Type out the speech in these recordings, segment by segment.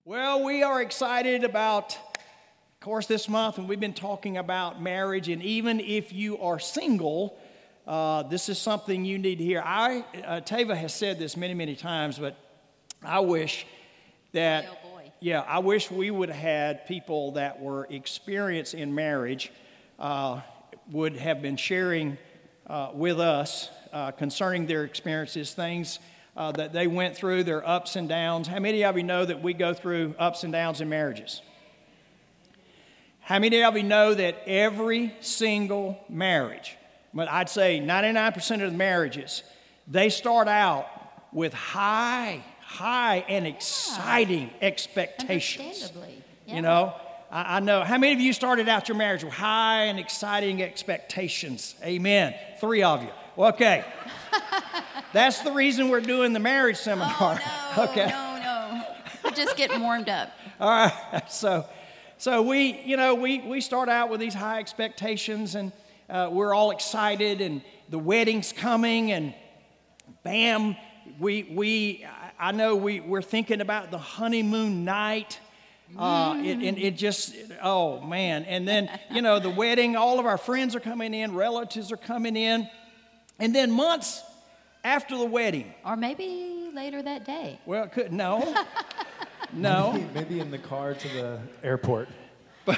Well, we are excited about, of course, this month, and we've been talking about marriage. And even if you are single, this is something you need to hear. Tava has said this many, many times, but I wish that, I wish we would have had people that were experienced in marriage would have been sharing with us concerning their experiences, things that they went through, their ups and downs. How many of you know that we go through ups and downs in marriages? How many of you know that every single marriage, but I'd say 99% of the marriages, they start out with high and exciting expectations. Understandably. Yeah. You know, I know. How many of you started out your marriage with high and exciting expectations? Amen. 3 of you. Okay. That's the reason we're doing the marriage seminar. Oh, no, okay. no. We're just getting warmed up. All right. So we start out with these high expectations, and we're all excited, and the wedding's coming, and bam, I know we're thinking about the honeymoon night. It just, oh man. And then, the wedding, all of our friends are coming in, relatives are coming in. And then months after the wedding. Or maybe later that day. Well, no. Maybe in the car to the airport. But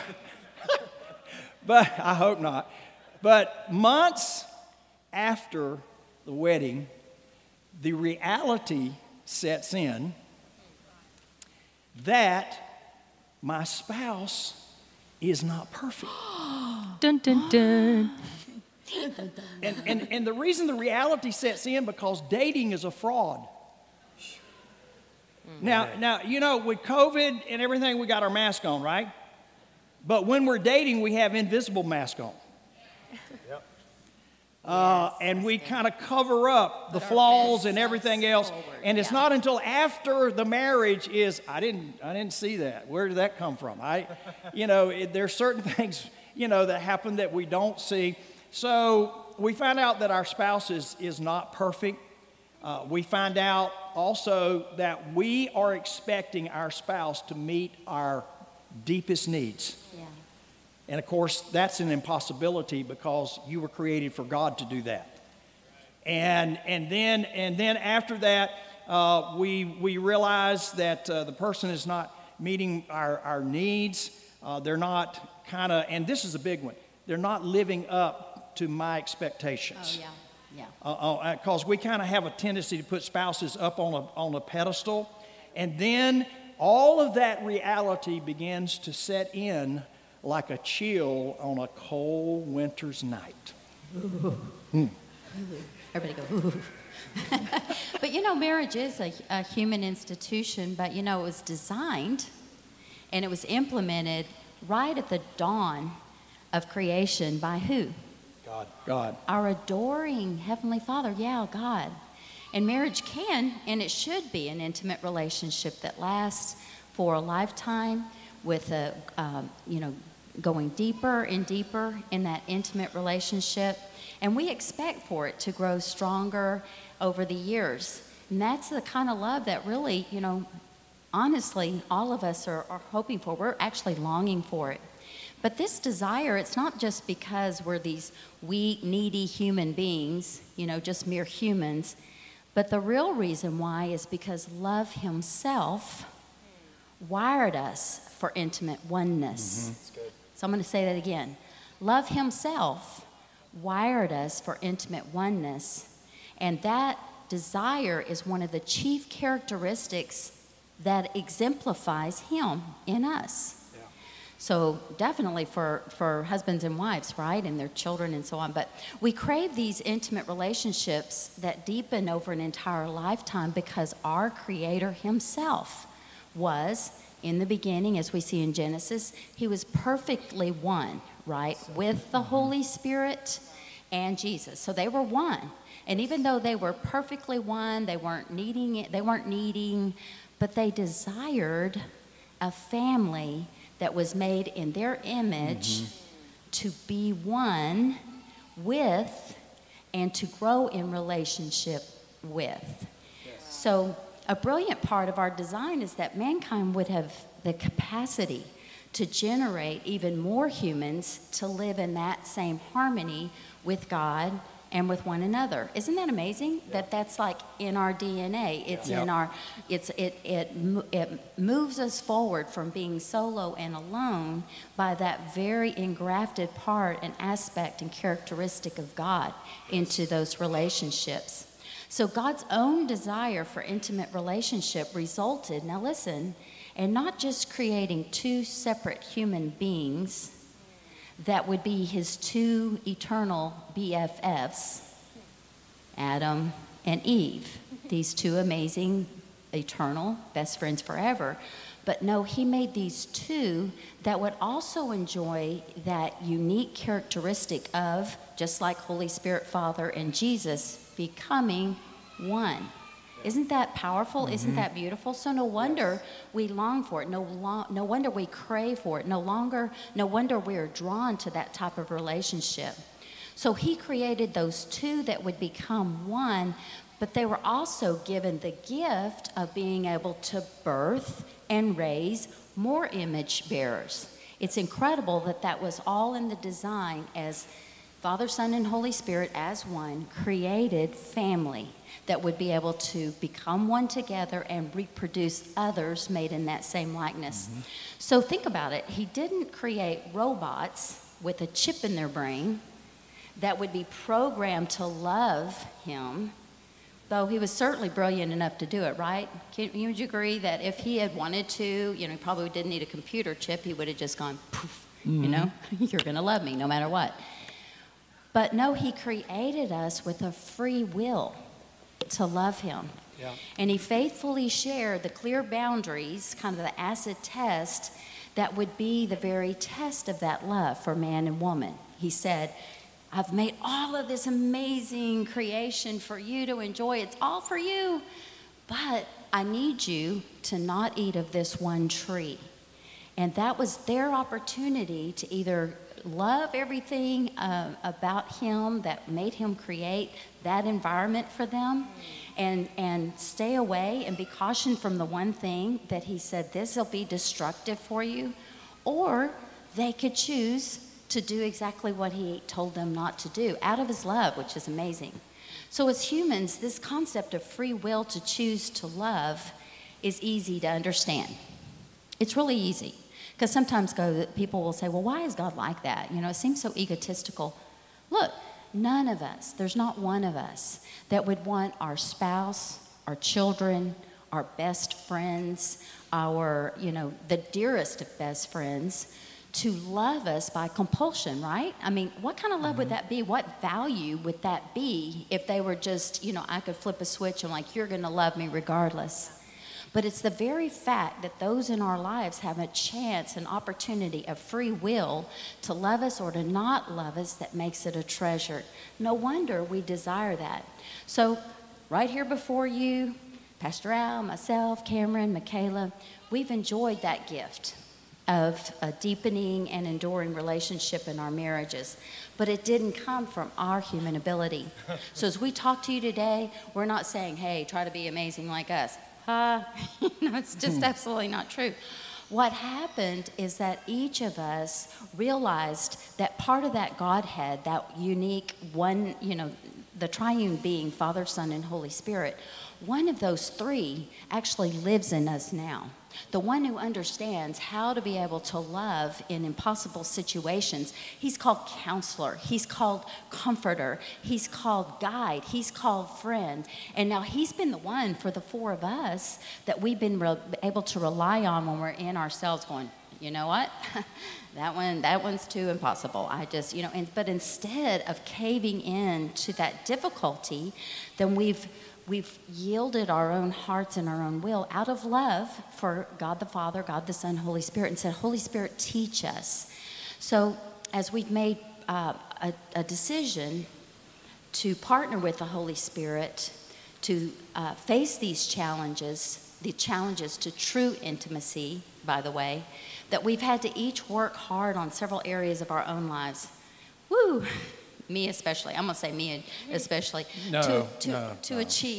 I hope not. But months after the wedding, the reality sets in that my spouse is not perfect. Dun, dun, dun. And the reason the reality sets in because dating is a fraud. Now, with COVID and everything, we got our mask on, right? But when we're dating, we have invisible mask on. Yep. And we kind of cover up the flaws and everything else. And it's not until after the marriage is, I didn't see that. Where did that come from? There's certain things, that happen that we don't see. So we find out that our spouse is not perfect. We find out also that we are expecting our spouse to meet our deepest needs. Yeah. And of course, that's an impossibility because you were created for God to do that. And then after that, we realize that the person is not meeting our needs. They're not and this is a big one. They're not living up to my expectations. Oh, yeah. Because we kind of have a tendency to put spouses up on a pedestal. And then all of that reality begins to set in like a chill on a cold winter's night. Everybody go, ooh. But marriage is a human institution, but it was designed and it was implemented right at the dawn of creation by who? God. Our adoring Heavenly Father, God. And marriage can, and it should be, an intimate relationship that lasts for a lifetime with going deeper and deeper in that intimate relationship. And we expect for it to grow stronger over the years. And that's the kind of love that really, honestly, all of us are hoping for. We're actually longing for it. But this desire, it's not just because we're these weak, needy human beings, just mere humans. But the real reason why is because love himself wired us for intimate oneness. Mm-hmm. That's good. So I'm going to say that again. Love himself wired us for intimate oneness. And that desire is one of the chief characteristics that exemplifies him in us. So definitely for husbands and wives, right, and their children and so on. But we crave these intimate relationships that deepen over an entire lifetime because our Creator himself was, in the beginning, as we see in Genesis, he was perfectly one, right, with the Holy Spirit and Jesus. So they were one. And even though they were perfectly one, they weren't needing, but they desired a family that was made in their image to be one with and to grow in relationship with. Yes. So a brilliant part of our design is that mankind would have the capacity to generate even more humans to live in that same harmony with God and with one another. Isn't that amazing? That's like in our DNA. It's in our, it moves us forward from being solo and alone by that very engrafted part and aspect and characteristic of God into those relationships. So God's own desire for intimate relationship resulted, now listen, in not just creating two separate human beings that would be his two eternal BFFs, Adam and Eve, these two amazing, eternal best friends forever. But no, he made these two that would also enjoy that unique characteristic of, just like Holy Spirit, Father, and Jesus, becoming one. Isn't that powerful? Mm-hmm. Isn't that beautiful? So no wonder we long for it. No wonder we crave for it. No wonder we are drawn to that type of relationship. So he created those two that would become one, but they were also given the gift of being able to birth and raise more image bearers. It's incredible that that was all in the design as Father, Son, and Holy Spirit as one created family that would be able to become one together and reproduce others made in that same likeness. Mm-hmm. So think about it. He didn't create robots with a chip in their brain that would be programmed to love him, though he was certainly brilliant enough to do it, right? Would you agree that if he had wanted to, he probably didn't need a computer chip, he would have just gone, poof, you're going to love me no matter what. But no, he created us with a free will to love him. Yeah. And he faithfully shared the clear boundaries, kind of the acid test, that would be the very test of that love for man and woman. He said, I've made all of this amazing creation for you to enjoy. It's all for you. But I need you to not eat of this one tree. And that was their opportunity to either love everything about him that made him create that environment for them and stay away and be cautioned from the one thing that he said, this will be destructive for you. Or they could choose to do exactly what he told them not to do out of his love, which is amazing. So as humans, this concept of free will to choose to love is easy to understand. It's really easy. Because sometimes people will say, well, why is God like that? It seems so egotistical. Look, none of us, there's not one of us that would want our spouse, our children, our best friends, the dearest of best friends to love us by compulsion, right? I mean, what kind of love would that be? What value would that be if they were just, I could flip a switch and like, you're going to love me regardless. But it's the very fact that those in our lives have a chance, an opportunity of free will to love us or to not love us that makes it a treasure. No wonder we desire that. So right here before you, Pastor Al, myself, Cameron, Michaela, we've enjoyed that gift of a deepening and enduring relationship in our marriages. But it didn't come from our human ability. So as we talk to you today, we're not saying, hey, try to be amazing like us. It's just absolutely not true. What happened is that each of us realized that part of that Godhead, that unique one, the triune being, Father, Son, and Holy Spirit, one of those three actually lives in us now. The one who understands how to be able to love in impossible situations. He's called counselor. He's called comforter. He's called guide. He's called friend. And now he's been the one for the four of us that we've been able to rely on when we're in ourselves going, you know what? that one's too impossible. But instead of caving in to that difficulty, then we've yielded our own hearts and our own will out of love for God the Father, God the Son, Holy Spirit, and said, Holy Spirit, teach us. So as we've made a decision to partner with the Holy Spirit to face these challenges, the challenges to true intimacy, by the way, that we've had to each work hard on several areas of our own lives. Woo! Me especially, I'm going to say me especially, to achieve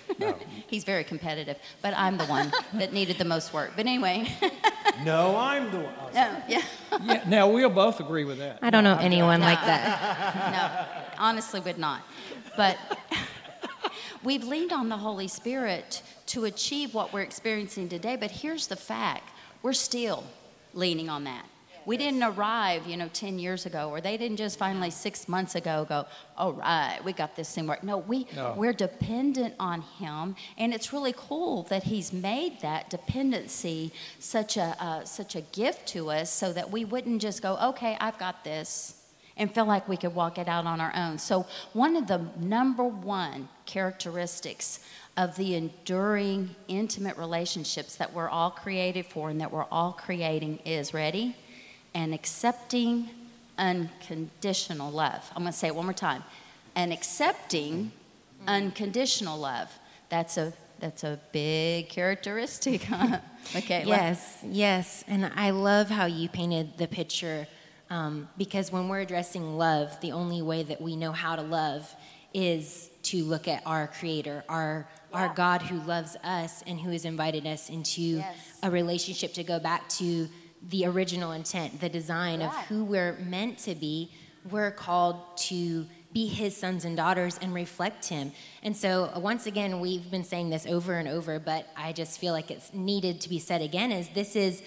No. He's very competitive, but I'm the one that needed the most work. But anyway. No, I'm the one. Oh, Yeah. Yeah, now, we'll both agree with that. I don't know anyone like that. No, honestly would not. But we've leaned on the Holy Spirit to achieve what we're experiencing today. But here's the fact. We're still leaning on that. We didn't arrive, 10 years ago, or they didn't just finally 6 months ago go, all right, we got this thing work. No, we're dependent on him, and it's really cool that he's made that dependency such a gift to us so that we wouldn't just go, okay, I've got this, and feel like we could walk it out on our own. So one of the number one characteristics of the enduring, intimate relationships that we're all created for and that we're all creating is, ready? An accepting, unconditional love. I'm going to say it one more time. An accepting, unconditional love. That's a big characteristic, huh? Okay. Yes. And I love how you painted the picture, because when we're addressing love, the only way that we know how to love is to look at our Creator, our God who loves us and who has invited us into a relationship to go back to the original intent, the design of who we're meant to be. We're called to be his sons and daughters and reflect him. And so once again, we've been saying this over and over, but I just feel like it's needed to be said again, is this is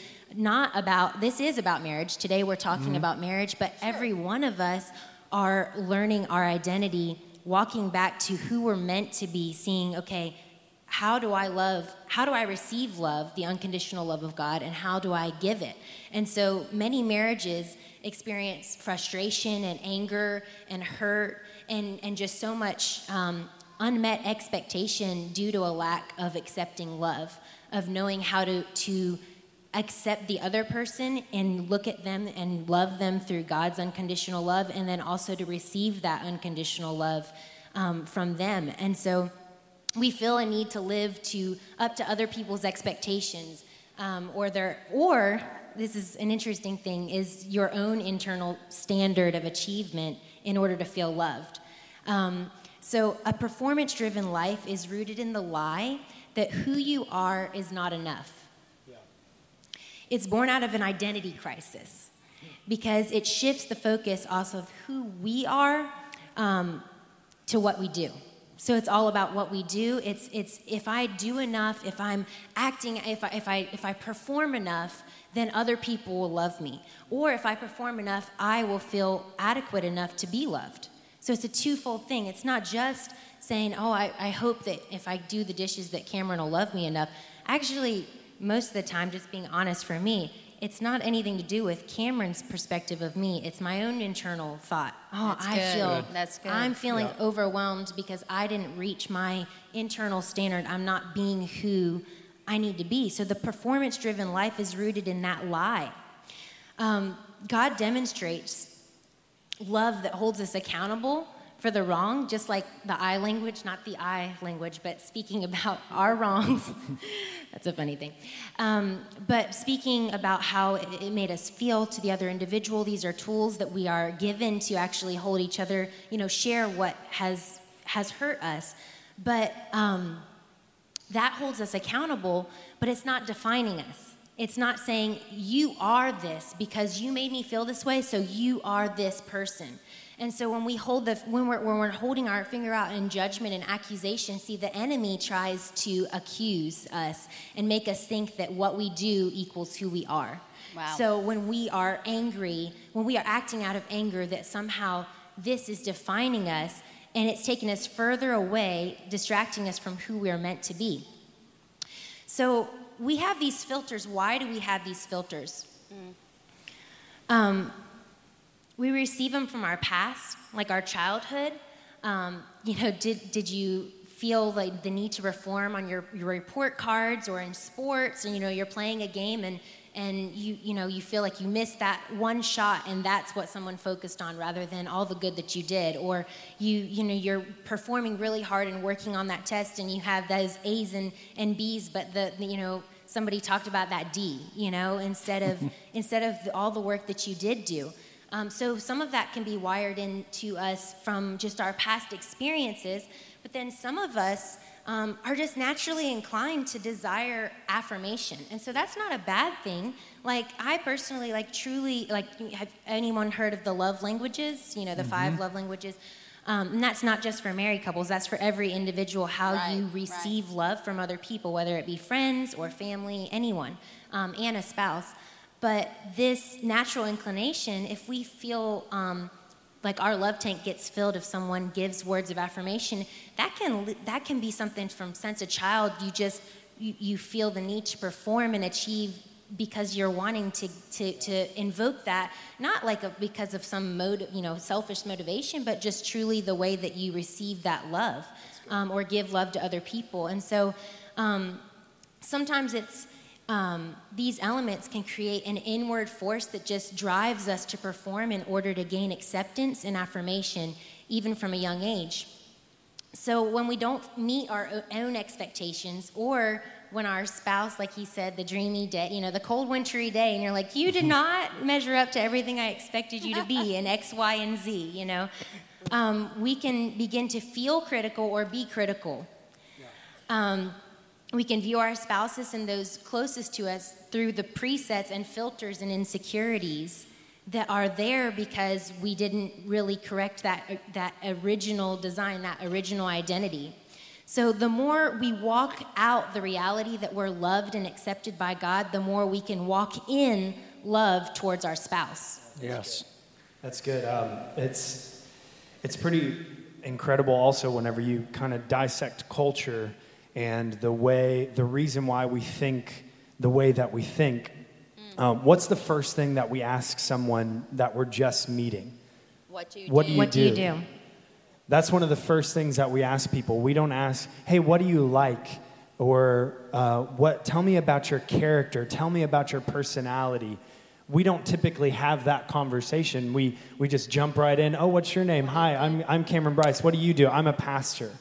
about marriage. Today we're talking about marriage, but every one of us are learning our identity, walking back to who we're meant to be, seeing, okay, how do I receive love, the unconditional love of God, and how do I give it? And so many marriages experience frustration and anger and hurt and just so much unmet expectation due to a lack of accepting love, of knowing how to accept the other person and look at them and love them through God's unconditional love, and then also to receive that unconditional love from them. And so we feel a need to live up to other people's expectations, or this is an interesting thing, is your own internal standard of achievement in order to feel loved. So a performance-driven life is rooted in the lie that who you are is not enough. Yeah. It's born out of an identity crisis because it shifts the focus off of who we are to what we do. So it's all about what we do. It's if I do enough, if I'm acting, if I perform enough, then other people will love me. Or if I perform enough, I will feel adequate enough to be loved. So it's a twofold thing. It's not just saying, oh, I hope that if I do the dishes that Cameron will love me enough. Actually, most of the time, just being honest for me, it's not anything to do with Cameron's perspective of me. It's my own internal thought. Oh, That's good. I'm feeling overwhelmed because I didn't reach my internal standard. I'm not being who I need to be. So the performance-driven life is rooted in that lie. God demonstrates love that holds us accountable for the wrong, just like the I language, not the I language, but speaking about our wrongs. That's a funny thing. But speaking about how it made us feel to the other individual, these are tools that we are given to actually hold each other, share what has hurt us. But that holds us accountable, but it's not defining us. It's not saying, you are this because you made me feel this way, so you are this person. And so when we're holding our finger out in judgment and accusation, see, the enemy tries to accuse us and make us think that what we do equals who we are. Wow. So when we are angry, when we are acting out of anger, that somehow this is defining us, and it's taking us further away, distracting us from who we are meant to be. So we have these filters. Why do we have these filters? We receive them from our past, like our childhood. Did you feel like the need to perform on your report cards or in sports, and you're playing a game and you feel like you missed that one shot, and that's what someone focused on rather than all the good that you did, or you're performing really hard and working on that test, and you have those A's and B's, but somebody talked about that D, instead of all the work that you did do. So some of that can be wired into us from just our past experiences, but then some of us are just naturally inclined to desire affirmation. And so that's not a bad thing. Like, I personally, truly, have anyone heard of the love languages? The 5 love languages? And that's not just for married couples, that's for every individual, how you receive love from other people, whether it be friends or family, anyone, and a spouse. But this natural inclination, if we feel like our love tank gets filled if someone gives words of affirmation, that can be something from since a child you feel the need to perform and achieve because you're wanting to invoke that, not because of some selfish motivation, but just truly the way that you receive that love or give love to other people. And so sometimes it's these elements can create an inward force that just drives us to perform in order to gain acceptance and affirmation, even from a young age. So when we don't meet our own expectations, or when our spouse, like he said, the dreamy day, the cold wintry day, and you're like, you did not measure up to everything I expected you to be in X, Y, and Z, we can begin to feel critical or be critical. We can view our spouses and those closest to us through the presets and filters and insecurities that are there because we didn't really correct that original design, that original identity. So the more we walk out the reality that we're loved and accepted by God, the more we can walk in love towards our spouse. Yes. That's good. It's pretty incredible also whenever you kind of dissect culture and the reason why we think the way that we think. What's the first thing that we ask someone that we're just meeting? What do you do? That's one of the first things that we ask people. We don't ask, hey, what do you like? Or tell me about your character. Tell me about your personality. We don't typically have that conversation. We just jump right in. Oh, what's your name? Hi, I'm Cameron Bryce. What do you do? I'm a pastor.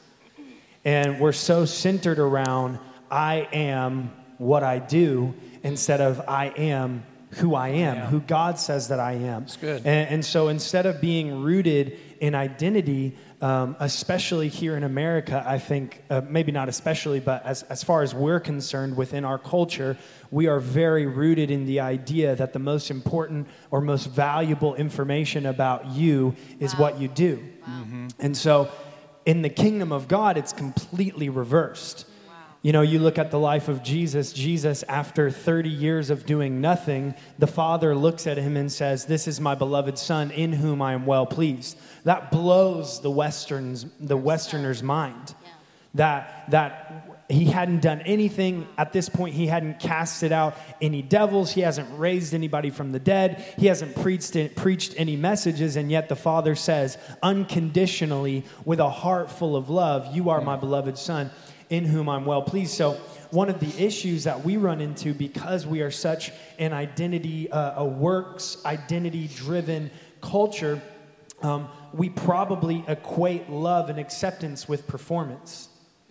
And we're so centered around I am what I do instead of I am who I am, who God says that I am. That's good. And so instead of being rooted in identity, especially here in America, I think, maybe not especially, but as far as we're concerned within our culture, we are very rooted in the idea that the most important or most valuable information about you is what you do. Wow. Mm-hmm. And so in the kingdom of God, it's completely reversed. Wow. You look at the life of Jesus. Jesus, after 30 years of doing nothing, the Father looks at him and says, "This is my beloved Son, in whom I am well pleased." That blows the Westerner's mind. Yeah. That he hadn't done anything at this point. He hadn't casted out any devils. He hasn't raised anybody from the dead. He hasn't preached any messages. And yet the Father says, unconditionally, with a heart full of love, "You are my beloved Son, in whom I'm well pleased." So one of the issues that we run into, because we are such an a works, identity-driven culture, we probably equate love and acceptance with performance.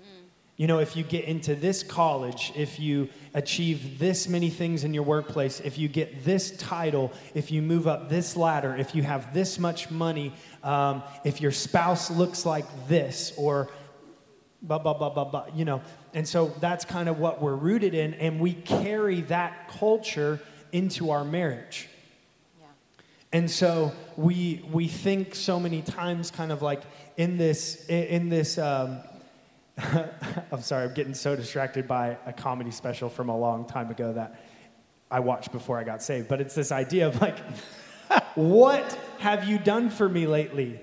If you get into this college, if you achieve this many things in your workplace, if you get this title, if you move up this ladder, if you have this much money, if your spouse looks like this, or blah, blah, blah, blah, blah, And so that's kind of what we're rooted in, and we carry that culture into our marriage. Yeah. And so we think so many times kind of like in this I'm sorry, I'm getting so distracted by a comedy special from a long time ago that I watched before I got saved. But it's this idea of like, what have you done for me lately?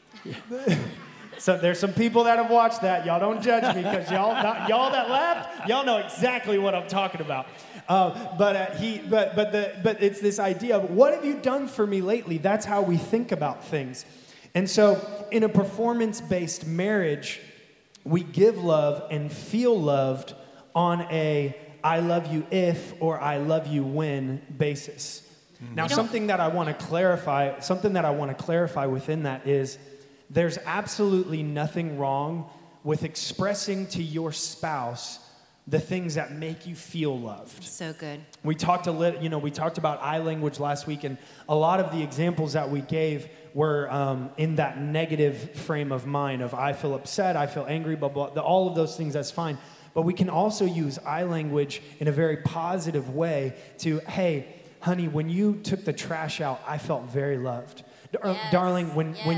So there's some people that have watched that. Y'all don't judge me, because y'all that laughed, y'all know exactly what I'm talking about. But it's this idea of, what have you done for me lately? That's how we think about things. And so in a performance-based marriage, we give love and feel loved on a I love you if or I love you when basis. Now, something that I want to clarify within that is there's absolutely nothing wrong with expressing to your spouse the things that make you feel loved. So good. We talked we talked about I language last week, and a lot of the examples that we gave were in that negative frame of mind of I feel upset, I feel angry, blah, blah, all of those things, that's fine. But we can also use I language in a very positive way to, hey, honey, when you took the trash out, I felt very loved. Yes. Darling, when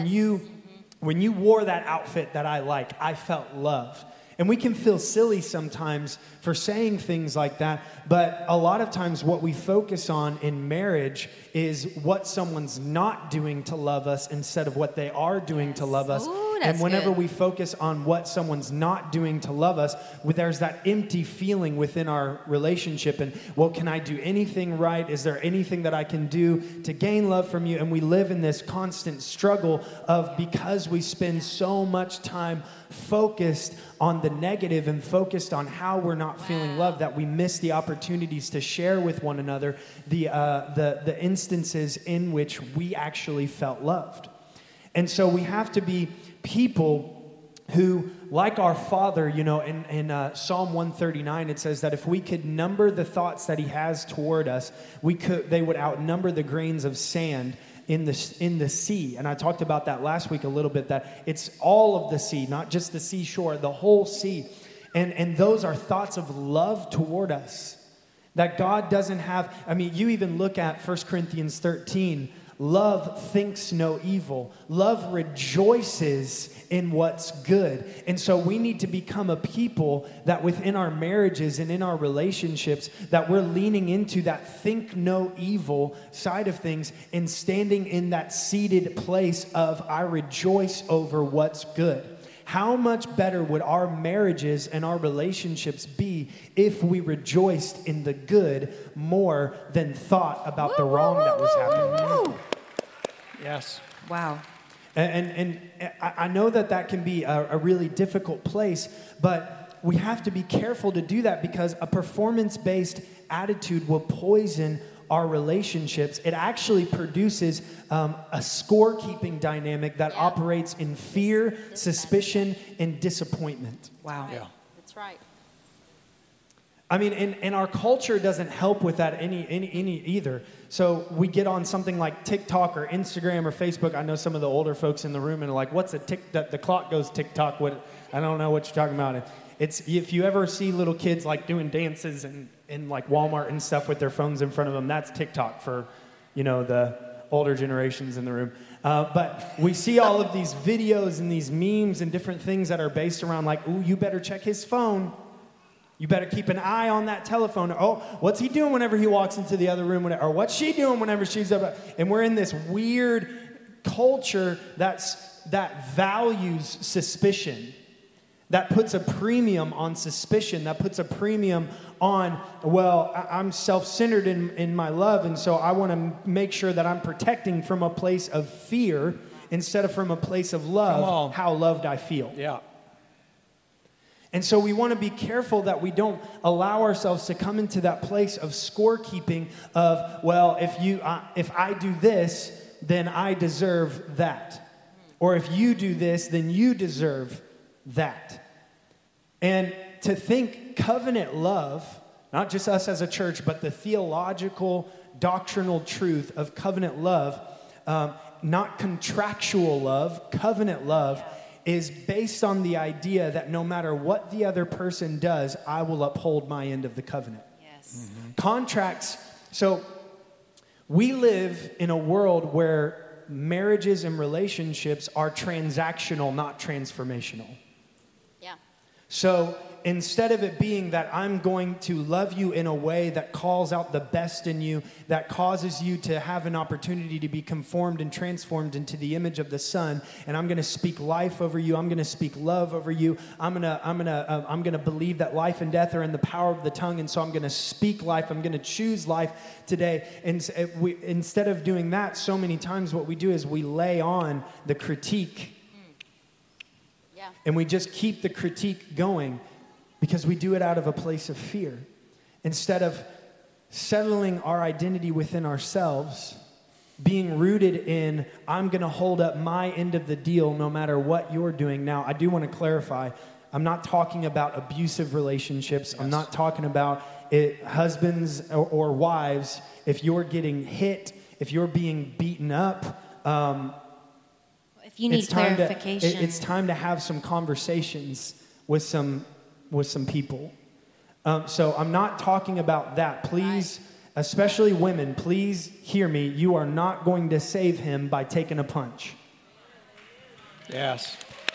you wore that outfit that I like, I felt loved. And we can feel silly sometimes for saying things like that, but a lot of times what we focus on in marriage is what someone's not doing to love us instead of what they are doing to love us. Ooh, that's and whenever good. we focus on what someone's not doing to love us, there's that empty feeling within our relationship. And, well, can I do anything right? Is there anything that I can do to gain love from you? And we live in this constant struggle of, because we spend so much time focused on the negative and focused on how we're not feeling loved, that we miss the opportunities to share with one another the instances in which we actually felt loved. And so we have to be people who, like our Father, in Psalm 139, it says that if we could number the thoughts that he has toward us, they would outnumber the grains of sand in the sea. And I talked about that last week a little bit, that it's all of the sea, not just the seashore, the whole sea. And those are thoughts of love toward us. That God doesn't have, you even look at 1 Corinthians 13, love thinks no evil. Love rejoices in what's good. And so we need to become a people that within our marriages and in our relationships, that we're leaning into that think no evil side of things and standing in that seated place of I rejoice over what's good. How much better would our marriages and our relationships be if we rejoiced in the good more than thought about the wrong that was happening? Yes. Wow. And I know that can be a really difficult place, but we have to be careful to do that, because a performance-based attitude will poison our relationships. It actually produces a scorekeeping dynamic that operates in fear, suspicion, and disappointment. Wow. Yeah. That's right. And our culture doesn't help with that any either. So we get on something like TikTok or Instagram or Facebook. I know some of the older folks in the room and are like, what's a tick? The clock goes TikTok. I don't know what you're talking about. It's if you ever see little kids like doing dances in like Walmart and stuff with their phones in front of them, that's TikTok for, the older generations in the room. But we see all of these videos and these memes and different things that are based around like, ooh, you better check his phone. You better keep an eye on that telephone. Oh, what's he doing whenever he walks into the other room? Or what's she doing whenever she's up? And we're in this weird culture that values suspicion, that puts a premium on suspicion, that puts a premium on, well, I'm self-centered in my love, and so I want to make sure that I'm protecting from a place of fear instead of from a place of love, how loved I feel. Yeah. And so we want to be careful that we don't allow ourselves to come into that place of scorekeeping of, well, if I do this, then I deserve that. Or if you do this, then you deserve that. And to think covenant love, not just us as a church, but the theological, doctrinal truth of covenant love, not contractual love, covenant love, is based on the idea that no matter what the other person does, I will uphold my end of the covenant. Yes. Mm-hmm. Contracts. So we live in a world where marriages and relationships are transactional, not transformational. Yeah. So instead of it being that I'm going to love you in a way that calls out the best in you, that causes you to have an opportunity to be conformed and transformed into the image of the Son, and I'm going to speak life over you, I'm going to speak love over you, I'm going to believe that life and death are in the power of the tongue, and so I'm going to speak life, I'm going to choose life today. And instead of doing that, so many times what we do is we lay on the critique. Yeah. And we just keep the critique going, because we do it out of a place of fear. Instead of settling our identity within ourselves, being rooted in, I'm going to hold up my end of the deal no matter what you're doing. Now, I do want to clarify, I'm not talking about abusive relationships. Yes. I'm not talking about it, husbands or wives. If you're getting hit, if you're being beaten up, if you need clarification, it's time to have some conversations with some people. So I'm not talking about that. Please, especially women, please hear me. You are not going to save him by taking a punch. Yes.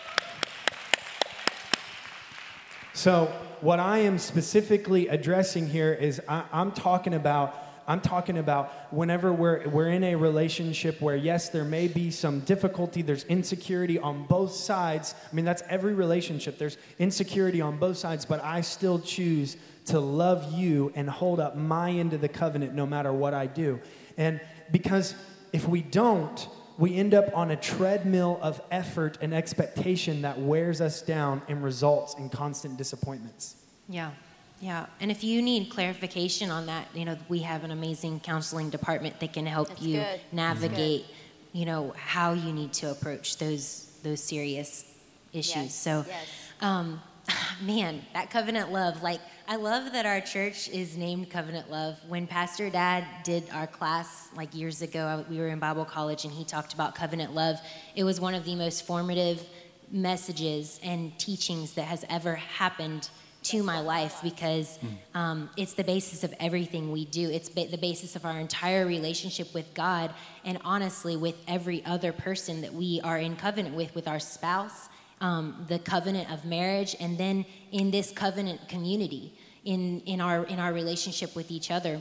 So what I am specifically addressing here is I'm talking about whenever we're in a relationship where, yes, there may be some difficulty, there's insecurity on both sides. I mean, that's every relationship. There's insecurity on both sides, but I still choose to love you and hold up my end of the covenant no matter what I do. And because if we don't, we end up on a treadmill of effort and expectation that wears us down and results in constant disappointments. Yeah. And if you need clarification on that, we have an amazing counseling department that can help you navigate, how you need to approach those serious issues. Yes. So, yes. Man, that covenant love, I love that our church is named Covenant Love. When Pastor Dad did our class years ago, we were in Bible college and he talked about covenant love. It was one of the most formative messages and teachings that has ever happened to my life, because it's the basis of everything we do. It's the basis of our entire relationship with God, and honestly with every other person that we are in covenant with our spouse, the covenant of marriage, and then in this covenant community, in our relationship with each other.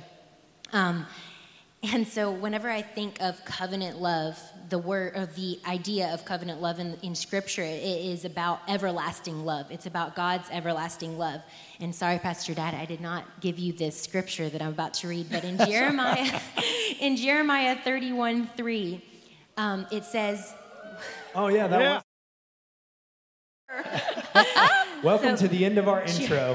And so whenever I think of covenant love, the idea of covenant love in Scripture, it is about everlasting love. It's about God's everlasting love. And sorry, Pastor Dad, I did not give you this scripture that I'm about to read, but in Jeremiah 31:3, it says... Oh, yeah, that was... Welcome to the end of our intro.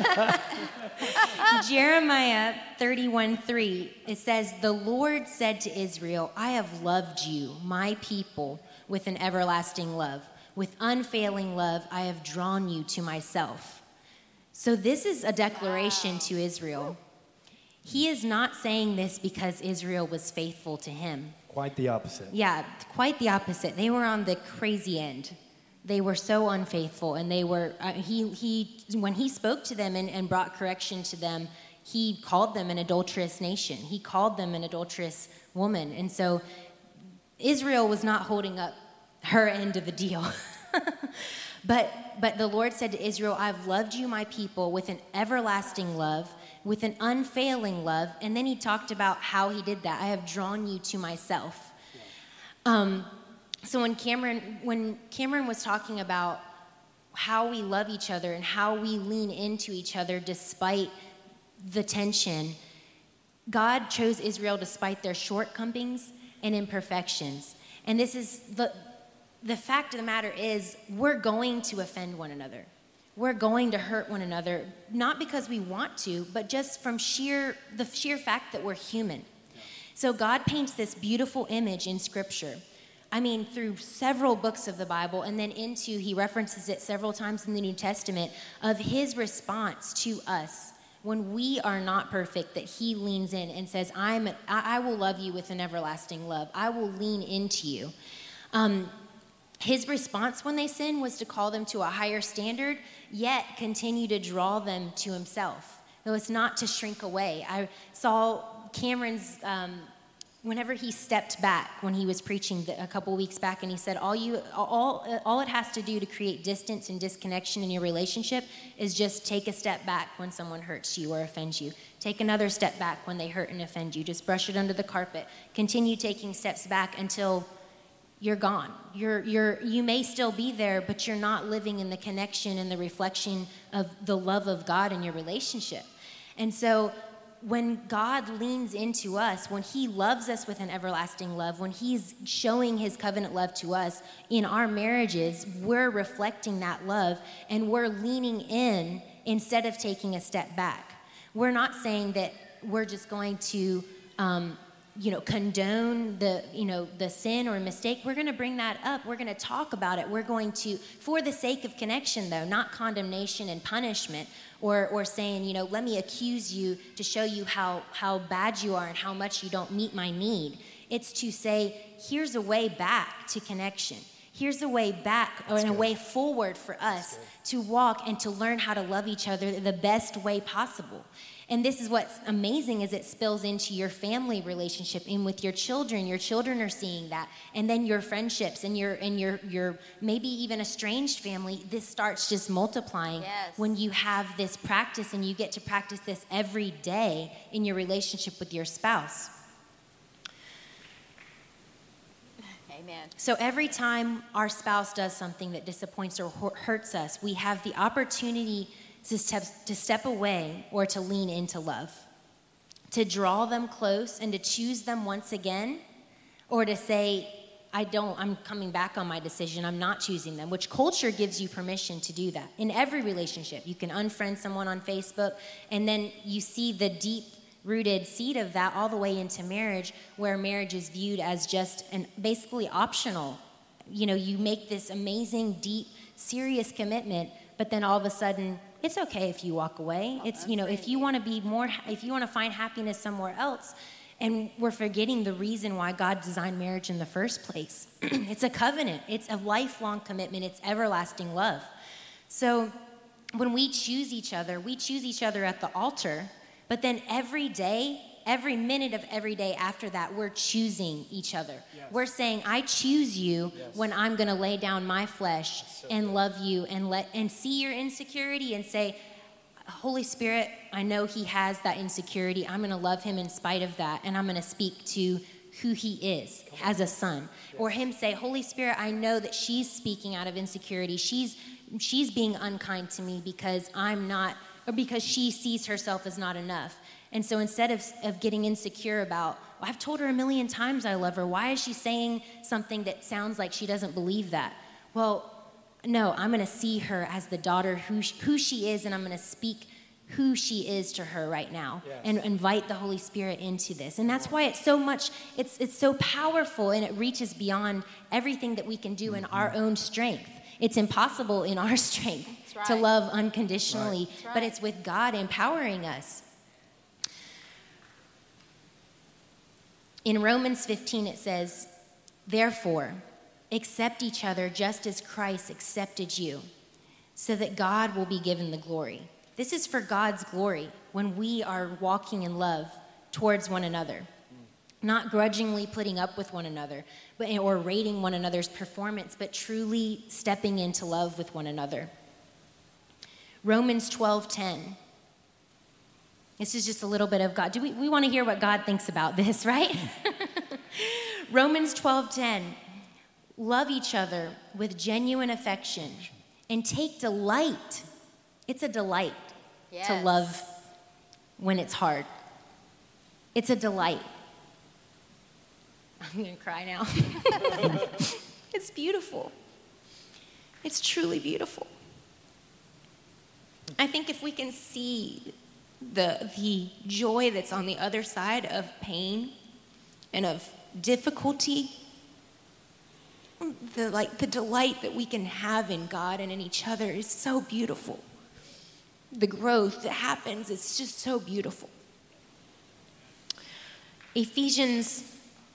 Jeremiah 31:3, it says, "The Lord said to Israel, I have loved you, my people, with an everlasting love. With unfailing love, I have drawn you to myself." So this is a declaration to Israel. He is not saying this because Israel was faithful to him. Quite the opposite. Yeah, quite the opposite. They were on the crazy end. They were so unfaithful, and they were. When he spoke to them and brought correction to them, he called them an adulterous nation. He called them an adulterous woman, and so Israel was not holding up her end of the deal. But the Lord said to Israel, "I've loved you, my people, with an everlasting love, with an unfailing love." And then he talked about how he did that. "I have drawn you to myself." So when Cameron was talking about how we love each other and how we lean into each other despite the tension, God chose Israel despite their shortcomings and imperfections. And this is the fact of the matter is, we're going to offend one another. We're going to hurt one another, not because we want to, but just from the sheer fact that we're human. So God paints this beautiful image in Scripture. I mean, through several books of the Bible, and then he references it several times in the New Testament, of his response to us when we are not perfect, that he leans in and says, I will love you with an everlasting love. I will lean into you. His response when they sinned was to call them to a higher standard, yet continue to draw them to himself. Though it's not to shrink away. I saw Cameron's... whenever he stepped back when he was preaching a couple weeks back, and he said, all it has to do to create distance and disconnection in your relationship is just take a step back when someone hurts you or offends you. Take another step back when they hurt and offend you. Just brush it under the carpet. Continue taking steps back until you're gone. You may still be there, but you're not living in the connection and the reflection of the love of God in your relationship. And so when God leans into us, when he loves us with an everlasting love, when he's showing his covenant love to us in our marriages, we're reflecting that love and we're leaning in instead of taking a step back. We're not saying that we're just going to condone the sin or mistake. We're going to bring that up. We're going to talk about it. We're going to, for the sake of connection, though, not condemnation and punishment, or saying, let me accuse you to show you how bad you are and how much you don't meet my need. It's to say, here's a way back to connection. Here's a way back or a way forward for us to walk and to learn how to love each other the best way possible. And this is what's amazing, is it spills into your family relationship and with your children. Your children are seeing that. And then your friendships and your maybe even estranged family, this starts just multiplying when you have this practice, and you get to practice this every day in your relationship with your spouse. Amen. So every time our spouse does something that disappoints or hurts us, we have the opportunity to step away or to lean into love, to draw them close and to choose them once again, or to say, I'm coming back on my decision, I'm not choosing them, which culture gives you permission to do that. In every relationship, you can unfriend someone on Facebook, and then you see the deep-rooted seed of that all the way into marriage, where marriage is viewed as just basically optional. You make this amazing, deep, serious commitment, but then all of a sudden, it's okay if you walk away. It's, if you want to find happiness somewhere else, and we're forgetting the reason why God designed marriage in the first place. It's a covenant. It's a lifelong commitment. It's everlasting love. So when we choose each other at the altar, but then every day, every minute of every day after that, we're choosing each other. Yes. We're saying, I choose you when I'm going to lay down my flesh and love you and see your insecurity and say, Holy Spirit, I know he has that insecurity. I'm going to love him in spite of that, and I'm going to speak to who he is as a son. Yes. Or him say, Holy Spirit, I know that she's speaking out of insecurity. She's being unkind to me because because she sees herself as not enough. And so instead of getting insecure about, well, I've told her a million times I love her, why is she saying something that sounds like she doesn't believe that? Well, no, I'm going to see her as the daughter who she is, and I'm going to speak who she is to her right now, and invite the Holy Spirit into this. And that's why it's so powerful, and it reaches beyond everything that we can do in our own strength. It's impossible in our strength to love unconditionally, but it's with God empowering us. In Romans 15, it says, therefore, accept each other just as Christ accepted you, so that God will be given the glory. This is for God's glory when we are walking in love towards one another, not grudgingly putting up with one another or rating one another's performance, but truly stepping into love with one another. Romans 12:10. This is just a little bit of God. We want to hear what God thinks about this, right? Romans 12:10. Love each other with genuine affection and take delight. It's a delight to love when it's hard. It's a delight. I'm going to cry now. It's beautiful. It's truly beautiful. I think if we can see the joy that's on the other side of pain and of difficulty, the delight that we can have in God and in each other is so beautiful. The growth that happens is just so beautiful. Ephesians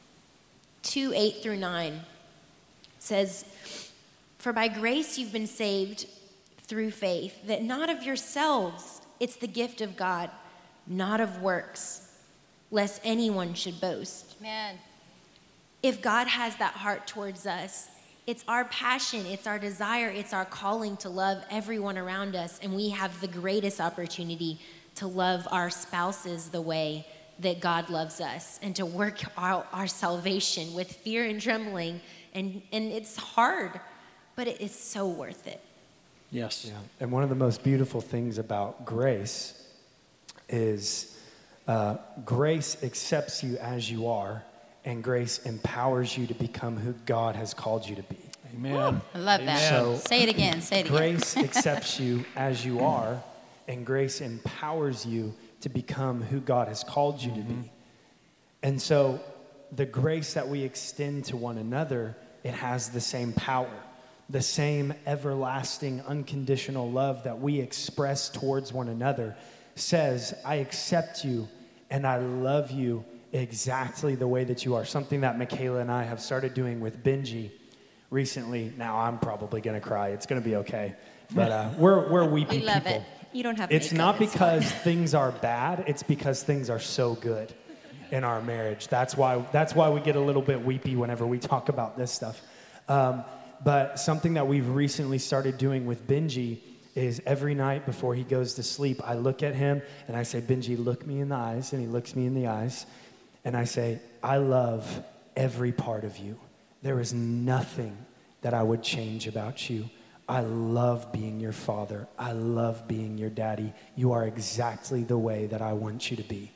2:8-9 says, for by grace you've been saved through faith, that not of yourselves, it's the gift of God, not of works, lest anyone should boast. Amen. If God has that heart towards us, it's our passion, it's our desire, it's our calling to love everyone around us, and we have the greatest opportunity to love our spouses the way that God loves us, and to work out our salvation with fear and trembling, and it's hard, but it is so worth it. Yes. Yeah. And one of the most beautiful things about grace is grace accepts you as you are, and grace empowers you to become who God has called you to be. Amen. I love that. So, say it again. Grace accepts you as you are, and grace empowers you to become who God has called you to be. And so the grace that we extend to one another, it has the same power, the same everlasting, unconditional love that we express towards one another says, I accept you and I love you exactly the way that you are. Something that Michaela and I have started doing with Benji recently. Now I'm probably going to cry. It's going to be okay. But we're weepy We love people. it. You don't have It's makeup, not it's because fine. things are bad. It's because things are so good in our marriage. That's why we get a little bit weepy whenever we talk about this stuff. But something that we've recently started doing with Benji is every night before he goes to sleep, I look at him and I say, Benji, look me in the eyes. And he looks me in the eyes. And I say, I love every part of you. There is nothing that I would change about you. I love being your father. I love being your daddy. You are exactly the way that I want you to be.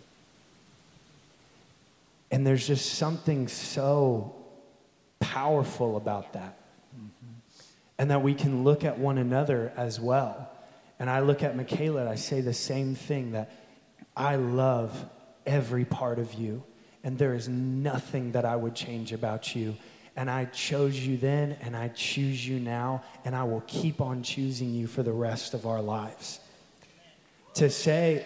And there's just something so powerful about that. And that we can look at one another as well. And I look at Michaela and I say the same thing, that I love every part of you. And there is nothing that I would change about you. And I chose you then, and I choose you now, and I will keep on choosing you for the rest of our lives. To say,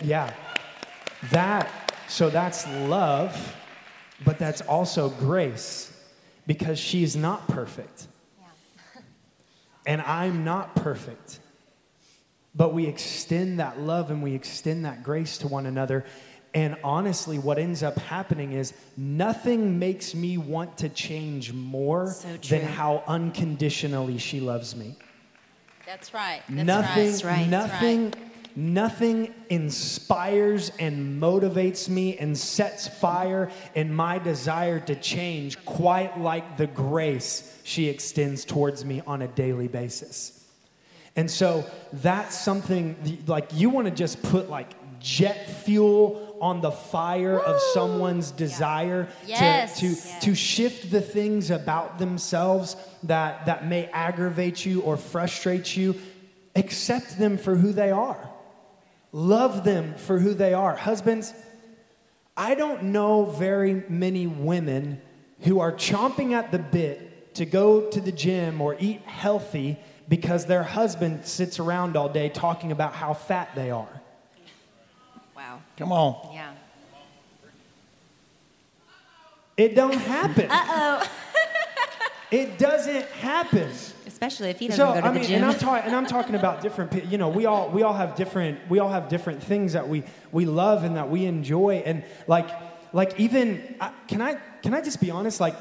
so that's love, but that's also grace, because she's not perfect. Yeah. And I'm not perfect. But we extend that love and we extend that grace to one another. And honestly, what ends up happening is nothing makes me want to change more than how unconditionally she loves me. That's right. Nothing inspires and motivates me and sets fire in my desire to change quite like the grace she extends towards me on a daily basis. And so that's something, like, you want to just put like jet fuel on the fire of someone's desire to shift the things about themselves that may aggravate you or frustrate you. Accept them for who they are. Love them for who they are. Husbands, I don't know very many women who are chomping at the bit to go to the gym or eat healthy because their husband sits around all day talking about how fat they are. Wow. Come on. Yeah. It don't happen. Uh-oh. It doesn't happen. Especially if he doesn't go to the gym. And I'm talking about different. We all have different things that we love and that we enjoy. And like even can I just be honest? Like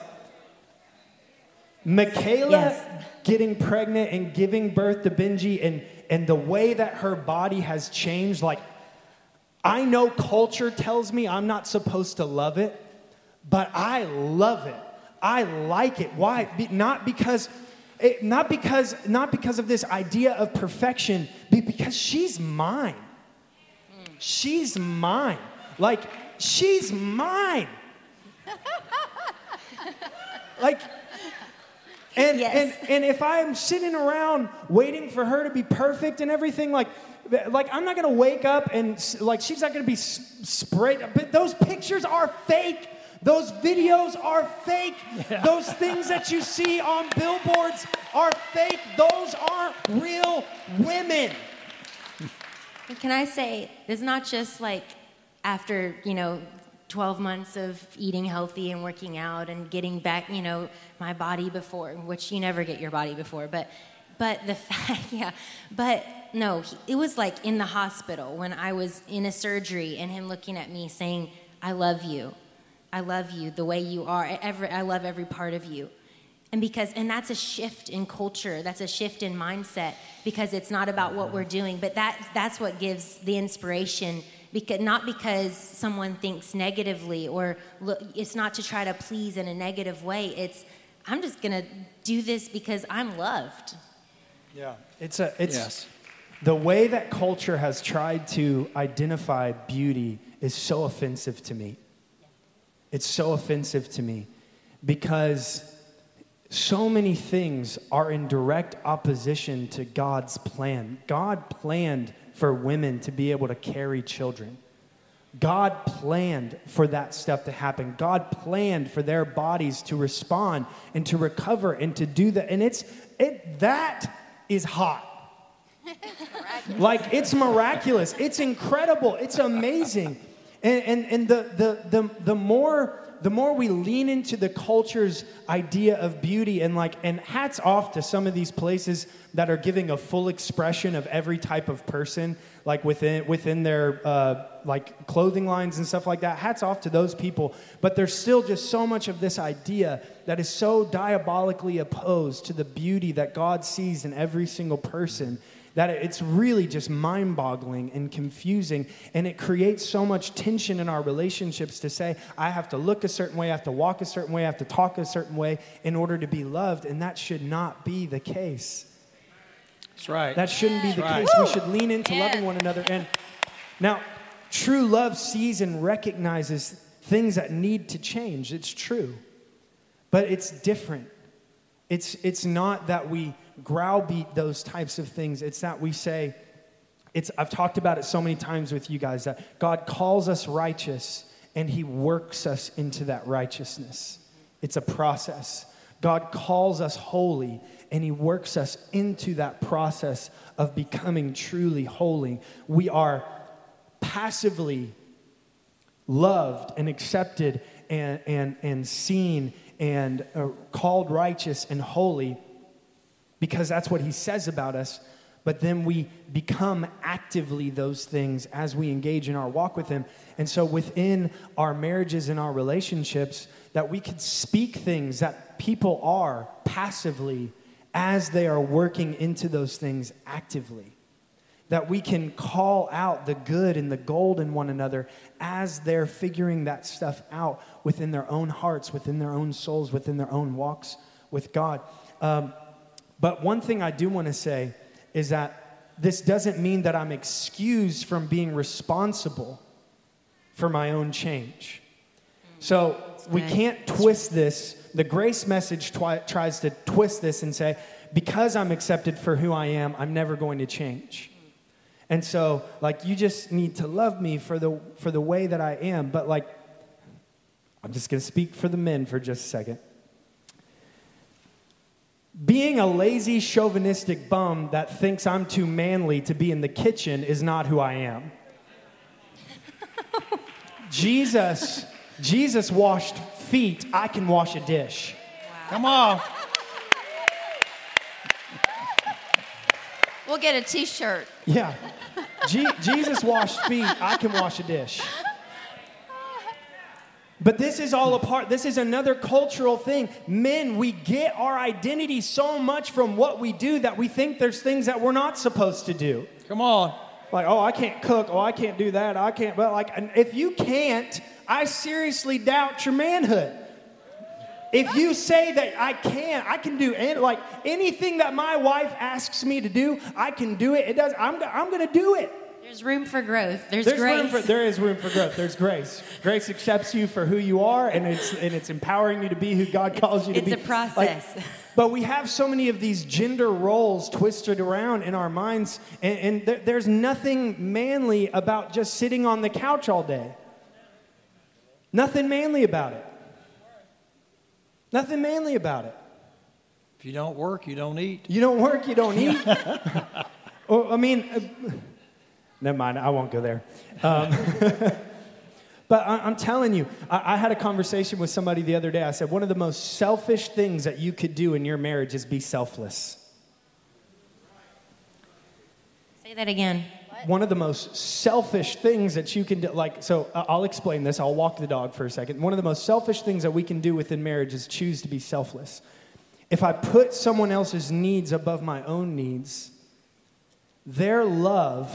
Michaela getting pregnant and giving birth to Benji and the way that her body has changed. Like, I know culture tells me I'm not supposed to love it, but I love it. I like it. Why? Not because of this idea of perfection, but because she's mine. She's mine. Like, she's mine. Like, and if I'm sitting around waiting for her to be perfect and everything, like I'm not gonna wake up and like she's not gonna be sprayed. But those pictures are fake. Those videos are fake. Yeah. Those things that you see on billboards are fake. Those aren't real women. Can I say, it's not just like after, 12 months of eating healthy and working out and getting back, my body before, which you never get your body before, but the fact, but no, it was like in the hospital when I was in a surgery and him looking at me saying, I love you the way you are. I love every part of you. And that's a shift in culture. That's a shift in mindset, because it's not about what we're doing, but that's what gives the inspiration. Not because someone thinks negatively, or it's not to try to please in a negative way. It's, I'm just gonna do this because I'm loved. Yeah, it's the way that culture has tried to identify beauty is so offensive to me. It's so offensive to me because so many things are in direct opposition to God's plan. God planned for women to be able to carry children. God planned for that stuff to happen. God planned for their bodies to respond and to recover and to do that. And that is hot. Like, it's miraculous. It's incredible. It's amazing. And the more we lean into the culture's idea of beauty, and hats off to some of these places that are giving a full expression of every type of person, like within their like clothing lines and stuff like that. Hats off to those people. But there's still just so much of this idea that is so diabolically opposed to the beauty that God sees in every single person, that it's really just mind-boggling and confusing, and it creates so much tension in our relationships to say, I have to look a certain way, I have to walk a certain way, I have to talk a certain way in order to be loved, and that should not be the case. That's right. That shouldn't be the case. We should lean into loving one another. And now, true love sees and recognizes things that need to change. It's true. But it's different. It's not that we browbeat those types of things. It's that we say, I've talked about it so many times with you guys, that God calls us righteous and he works us into that righteousness. It's a process. God calls us holy and he works us into that process of becoming truly holy. We are passively loved and accepted and seen and called righteous and holy because that's what he says about us. But then we become actively those things as we engage in our walk with him. And so within our marriages and our relationships, that we could speak things that people are passively as they are working into those things actively. That we can call out the good and the gold in one another as they're figuring that stuff out within their own hearts, within their own souls, within their own walks with God. But one thing I do want to say is that this doesn't mean that I'm excused from being responsible for my own change. So we can't twist this. The grace message tries to twist this and say, because I'm accepted for who I am, I'm never going to change. And so, like, you just need to love me for the way that I am. But, like, I'm just going to speak for the men for just a second. Being a lazy, chauvinistic bum that thinks I'm too manly to be in the kitchen is not who I am. Jesus washed feet. I can wash a dish. Wow. Come on. We'll get a t-shirt. Yeah. Jesus washed feet. I can wash a dish. But this is all a part. This is another cultural thing. Men, we get our identity so much from what we do that we think there's things that we're not supposed to do. Come on. Like, oh, I can't cook. Oh, I can't do that. I can't. But like, if you can't, I seriously doubt your manhood. If you say that I can do like anything that my wife asks me to do, I can do it. I'm going to do it. There's room for growth. There's grace. There is room for growth. There's grace. Grace accepts you for who you are, and it's empowering you to be who God calls you to be. It's a process. But we have so many of these gender roles twisted around in our minds, and there's nothing manly about just sitting on the couch all day. Nothing manly about it. Nothing manly about it. If you don't work, you don't eat. You don't work, you don't eat. Never mind, I won't go there. But I'm telling you, I had a conversation with somebody the other day. I said, one of the most selfish things that you could do in your marriage is be selfless. Say that again. One of the most selfish things that you can do, I'll explain this. I'll walk the dog for a second. One of the most selfish things that we can do within marriage is choose to be selfless. If I put someone else's needs above my own needs, their love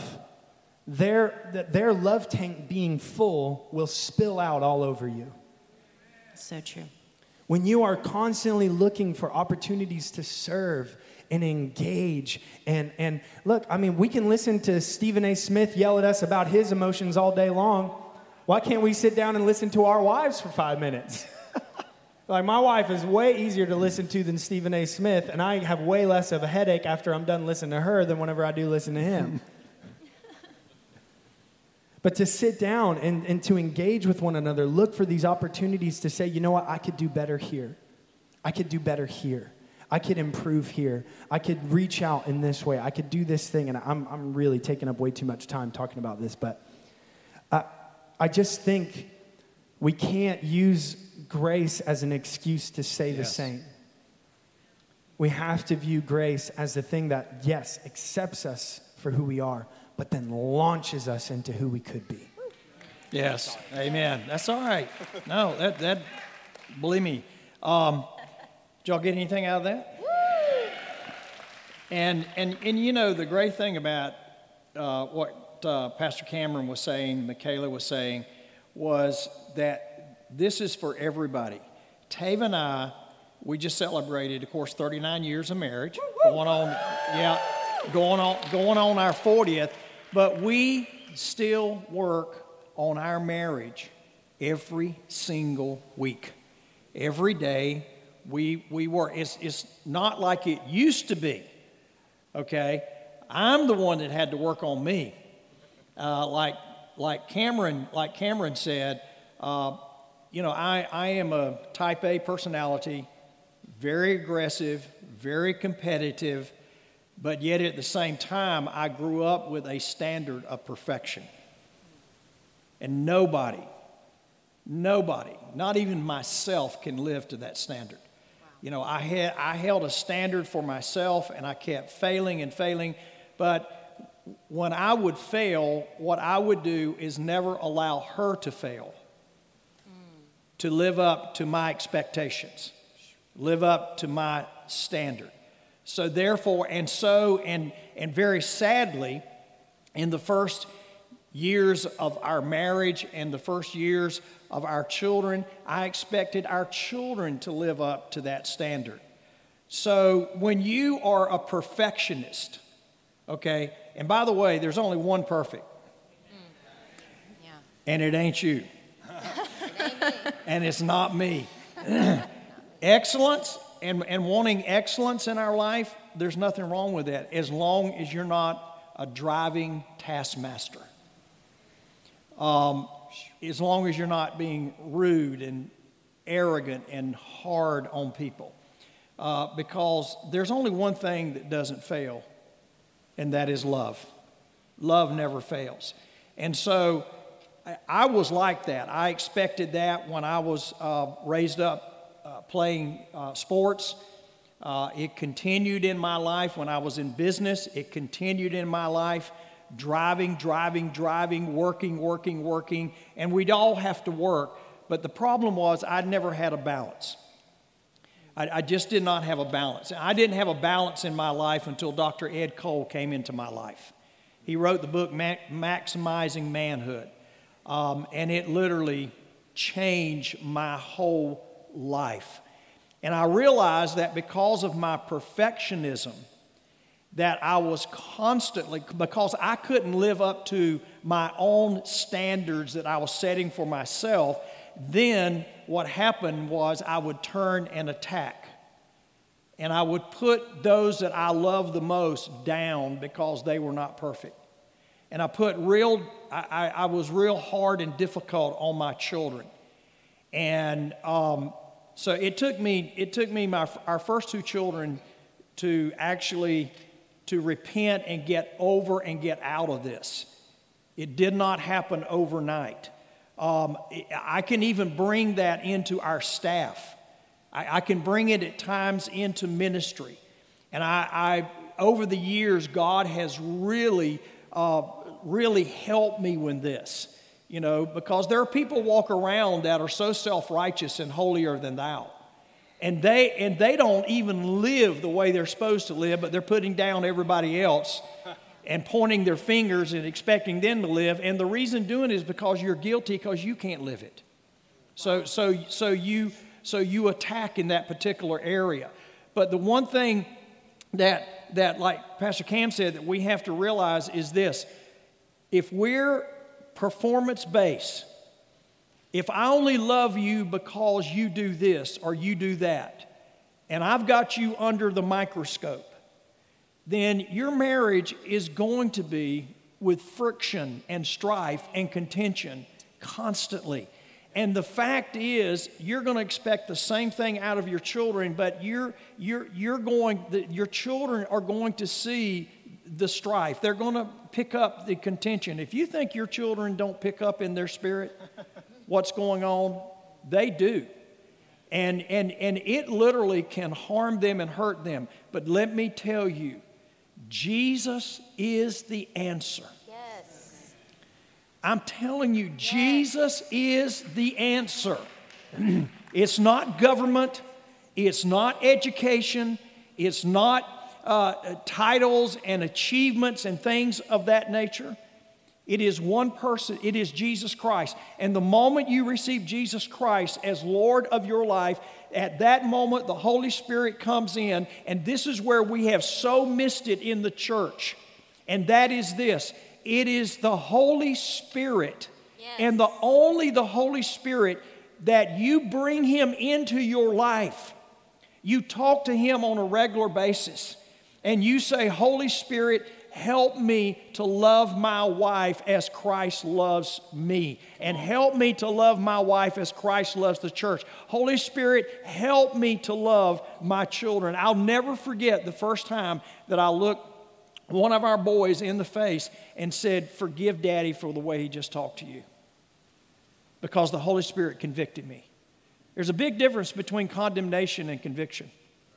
tank being full will spill out all over you. So true. When you are constantly looking for opportunities to serve and engage and look, we can listen to Stephen A. Smith yell at us about his emotions all day long. Why can't we sit down and listen to our wives for 5 minutes? Like, my wife is way easier to listen to than Stephen A. Smith, and I have way less of a headache after I'm done listening to her than whenever I do listen to him. But to sit down and to engage with one another, look for these opportunities to say, you know what, I could do better here. I could do better here. I could improve here. I could reach out in this way. I could do this thing. And I'm really taking up way too much time talking about this. But I just think we can't use grace as an excuse to say the same. We have to view grace as the thing that, yes, accepts us for who we are, but then launches us into who we could be. Yes, amen. That's all right. No, that believe me. Did y'all get anything out of that? And you know, the great thing about what Pastor Cameron was saying, Michaela was saying, was that this is for everybody. Tava and I, we just celebrated, of course, 39 years of marriage, going on our 40th, but we still work on our marriage every single week. Every day we work. It's not like it used to be, okay? I'm the one that had to work on me. Like Cameron said, you know, I am a type A personality, very aggressive, very competitive, but yet at the same time, I grew up with a standard of perfection. And nobody, not even myself, can live to that standard. Wow. You know, I held a standard for myself, and I kept failing and failing, but when I would fail, what I would do is never allow her to fail, to live up to my expectations, live up to my standard. So therefore, and very sadly, in the first years of our marriage and the first years of our children, I expected our children to live up to that standard. So when you are a perfectionist, okay, and by the way, there's only one perfect, and it ain't you. And it's not me. Excellence and wanting excellence in our life, there's nothing wrong with that as long as you're not a driving taskmaster. As long as you're not being rude and arrogant and hard on people. Because there's only one thing that doesn't fail, and that is love. Love never fails. And so I was like that. I expected that when I was raised up playing sports. It continued in my life when I was in business. It continued in my life, driving, working. And we'd all have to work. But the problem was I'd never had a balance. I just did not have a balance. I didn't have a balance in my life until Dr. Ed Cole came into my life. He wrote the book Maximizing Manhood. And it literally changed my whole life. And I realized that because of my perfectionism, that I was constantly, because I couldn't live up to my own standards that I was setting for myself, then what happened was I would turn and attack. And I would put those that I loved the most down because they were not perfect. And I was real hard and difficult on my children. And so it took me our first two children to actually to repent and get over and get out of this. It did not happen overnight. I can even bring that into our staff. I can bring it at times into ministry. And I over the years, God has really helped me with this. You know, because there are people walk around that are so self-righteous and holier than thou. And they don't even live the way they're supposed to live, but they're putting down everybody else and pointing their fingers and expecting them to live. And the reason doing it is because you're guilty because you can't live it. So you attack in that particular area. But the one thing that like Pastor Cam said that we have to realize is this: if we're performance-based, if I only love you because you do this or you do that, and I've got you under the microscope, then your marriage is going to be with friction and strife and contention constantly. And the fact is, you're going to expect the same thing out of your children, but your children are going to see the strife. They're going to pick up the contention. If you think your children don't pick up in their spirit what's going on, they do. And it literally can harm them and hurt them. But let me tell you, Jesus is the answer. Yes. I'm telling you, Jesus is the answer. It's not government. It's not education. It's not titles and achievements and things of that nature. It is one person. It is Jesus Christ. And the moment you receive Jesus Christ as Lord of your life, at that moment the Holy Spirit comes in, and this is where we have so missed it in the church. And that is this. It is the Holy Spirit, and only the Holy Spirit, that you bring Him into your life. You talk to Him on a regular basis, and you say, Holy Spirit, help me to love my wife as Christ loves me, and help me to love my wife as Christ loves the church. Holy Spirit, help me to love my children. I'll never forget the first time that I looked one of our boys in the face and said, forgive Daddy for the way he just talked to you, because the Holy Spirit convicted me. There's a big difference between condemnation and conviction.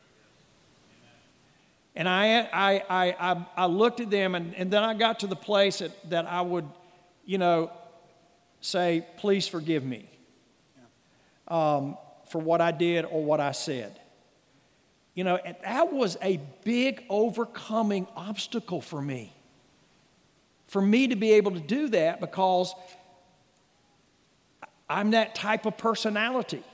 And I looked at them, and then I got to the place that I would, say, please forgive me for what I did or what I said. And that was a big overcoming obstacle for me to be able to do that, because I'm that type of personality.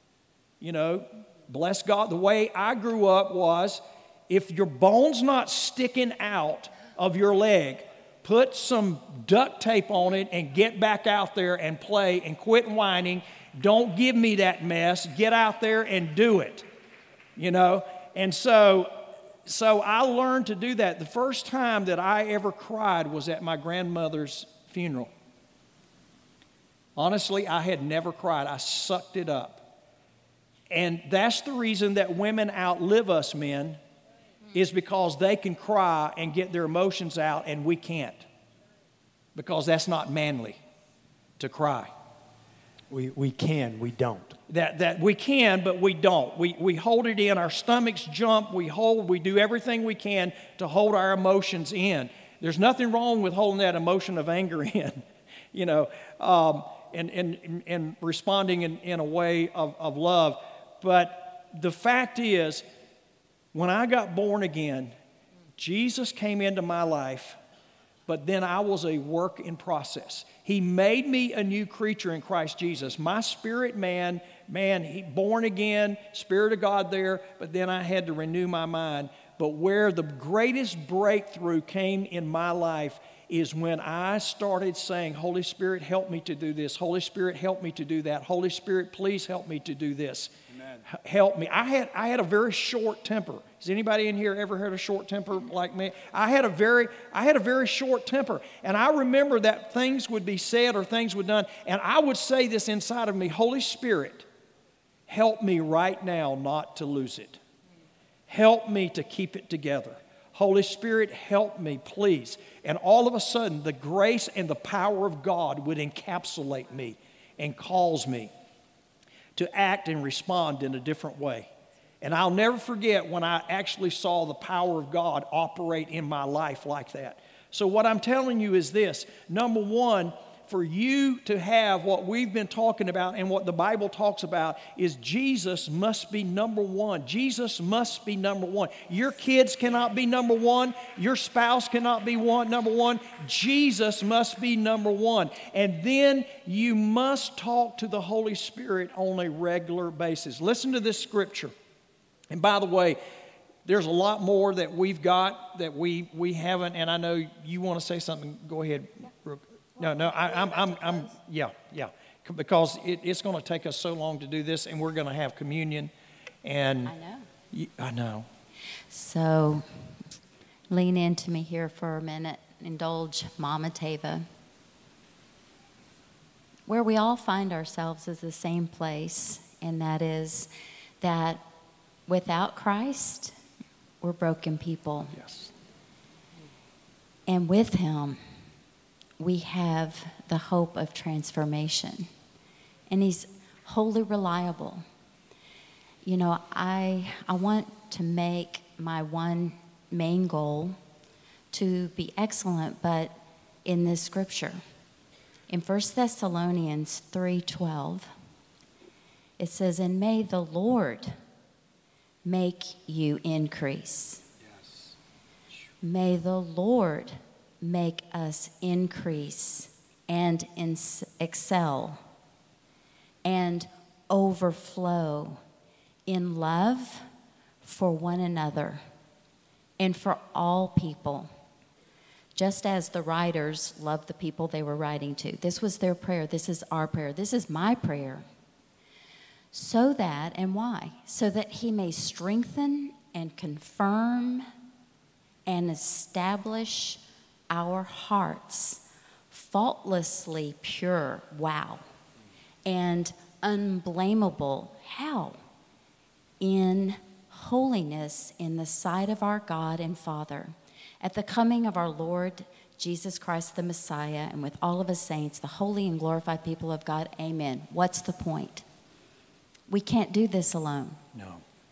Bless God, the way I grew up was, if your bone's not sticking out of your leg, put some duct tape on it and get back out there and play and quit whining. Don't give me that mess. Get out there and do it. And so I learned to do that. The first time that I ever cried was at my grandmother's funeral. Honestly, I had never cried. I sucked it up. And that's the reason that women outlive us men, is because they can cry and get their emotions out, and we can't, because that's not manly to cry. We can, we don't. That we can, but we don't. We hold it in. Our stomachs jump. We do everything we can to hold our emotions in. There's nothing wrong with holding that emotion of anger in, and responding in a way of love. But the fact is, when I got born again, Jesus came into my life, but then I was a work in process. He made me a new creature in Christ Jesus. My spirit man, he born again, Spirit of God there, but then I had to renew my mind. But where the greatest breakthrough came in my life is when I started saying, Holy Spirit, help me to do this. Holy Spirit, help me to do that. Holy Spirit, please help me to do this. Amen. Help me. I had a very short temper. Has anybody in here ever had a short temper like me? I had a very short temper. And I remember that things would be said or things would be done, and I would say this inside of me, Holy Spirit, help me right now not to lose it. Help me to keep it together. Holy Spirit, help me, please. And all of a sudden, the grace and the power of God would encapsulate me and cause me to act and respond in a different way. And I'll never forget when I actually saw the power of God operate in my life like that. So what I'm telling you is this. Number one, for you to have what we've been talking about and what the Bible talks about is Jesus must be number one. Jesus must be number one. Your kids cannot be number one. Your spouse cannot be number one. Jesus must be number one. And then you must talk to the Holy Spirit on a regular basis. Listen to this scripture. And by the way, there's a lot more that we've got that we haven't, and I know you want to say something. Go ahead. No, yeah. Because it's going to take us so long to do this, and we're going to have communion. And I know. I know. So lean into me here for a minute. indulge Mama Tava. Where we all find ourselves is the same place, and that is that without Christ, we're broken people. Yes. And with Him, we have the hope of transformation. And He's wholly reliable. You know, I want to make my one main goal to be excellent, but in this scripture. In 1 Thessalonians 3:12, it says, "And may the Lord make you increase." Yes. May the Lord make us increase and excel and overflow in love for one another and for all people, just as the writers loved the people they were writing to. This was their prayer. This is our prayer. This is my prayer. So that, and why? So that He may strengthen and confirm and establish our hearts faultlessly pure, wow, and unblameable, how? In holiness in the sight of our God and Father, at the coming of our Lord Jesus Christ the Messiah, and with all of His saints, the holy and glorified people of God, amen. What's the point? We can't do this alone. No.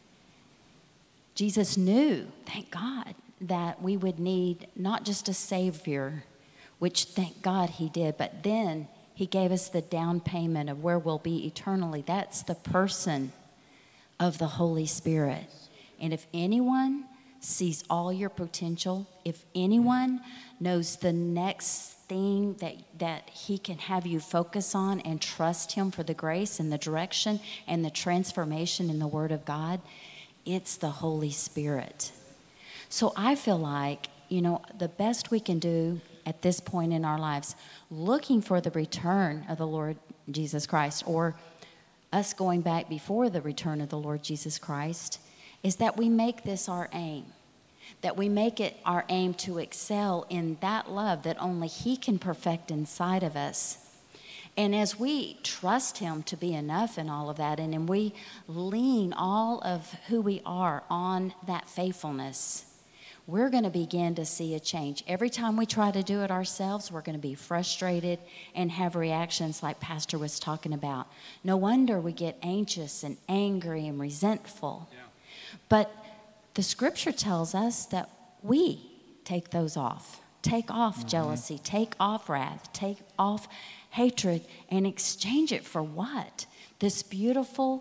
Jesus knew, thank God, that we would need not just a Savior, which thank God He did, but then He gave us the down payment of where we'll be eternally. That's the person of the Holy Spirit. And if anyone sees all your potential, if anyone knows the next thing that He can have you focus on and trust Him for the grace and the direction and the transformation in the Word of God, it's the Holy Spirit. So I feel like, you know, the best we can do at this point in our lives, looking for the return of the Lord Jesus Christ, or us going back before the return of the Lord Jesus Christ, is that we make this our aim. That we make it our aim to excel in that love that only He can perfect inside of us. And as we trust Him to be enough in all of that, and we lean all of who we are on that faithfulness, we're going to begin to see a change. Every time we try to do it ourselves, we're going to be frustrated and have reactions like Pastor was talking about. No wonder we get anxious and angry and resentful. Yeah. But the scripture tells us that we take those off. Take off jealousy, take off wrath, take off hatred, and exchange it for what? This beautiful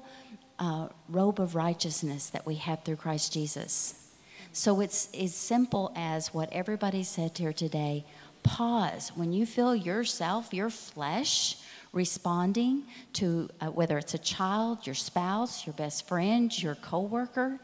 robe of righteousness that we have through Christ Jesus. So it's as simple as what everybody said here today. Pause. When you feel yourself, your flesh, responding to whether it's a child, your spouse, your best friend, your coworker,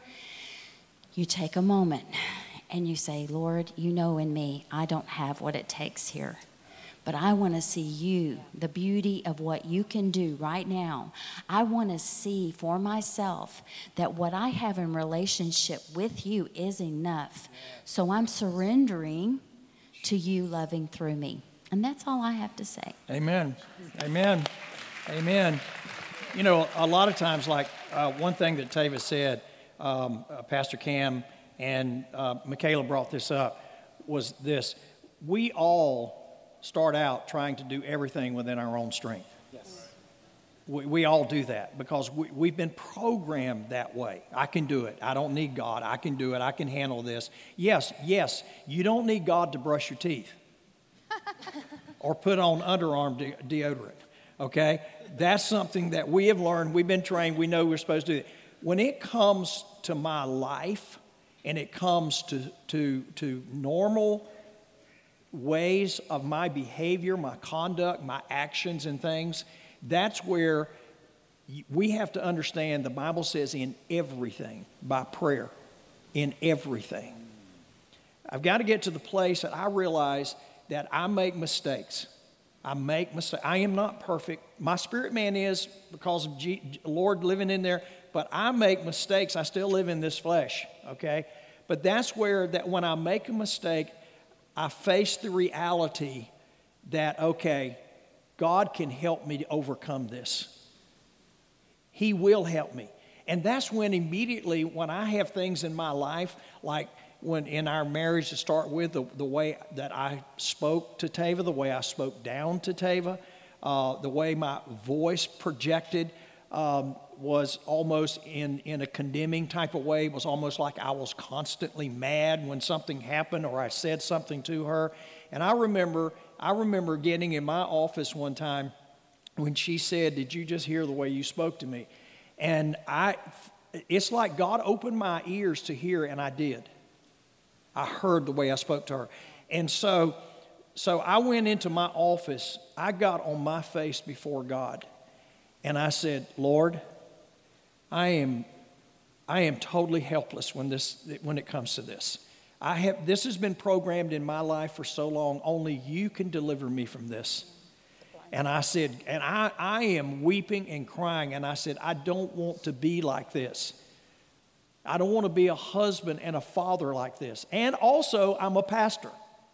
you take a moment and you say, Lord, you know in me, I don't have what it takes here. But I want to see you, the beauty of what you can do right now. I want to see for myself that what I have in relationship with you is enough. So I'm surrendering to you loving through me. And that's all I have to say. Amen. Amen. Amen. You know, a lot of times, like one thing that Tava said, Pastor Cam and Michaela brought this up, was this. We all start out trying to do everything within our own strength. Yes. We all do that because we've been programmed that way. I can do it. I don't need God. I can do it. I can handle this. Yes, you don't need God to brush your teeth or put on underarm deodorant, okay? That's something that we have learned. We've been trained. We know we're supposed to do it. When it comes to my life and it comes to normal ways of my behavior, my conduct, my actions and things, that's where we have to understand the Bible says in everything, by prayer, in everything. I've got to get to the place that I realize that I make mistakes. I am not perfect. My spirit man is because of Lord living in there, but I make mistakes. I still live in this flesh, okay? But that's where that when I make a mistake, I faced the reality that, okay, God can help me to overcome this. He will help me. And that's when immediately, when I have things in my life, like when in our marriage to start with, the way that I spoke to Tava, the way I spoke down to Tava, the way my voice projected was almost in a condemning type of way. It was almost like I was constantly mad when something happened or I said something to her. And I remember getting in my office one time when she said, "Did you just hear the way you spoke to me?" And it's like God opened my ears to hear, and I did. I heard the way I spoke to her. And so I went into my office. I got on my face before God, and I said, "Lord, I am totally helpless when it comes to this. This has been programmed in my life for so long. Only you can deliver me from this." And I said, and I am weeping and crying, and I said, "I don't want to be like this. I don't want to be a husband and a father like this. And also, I'm a pastor.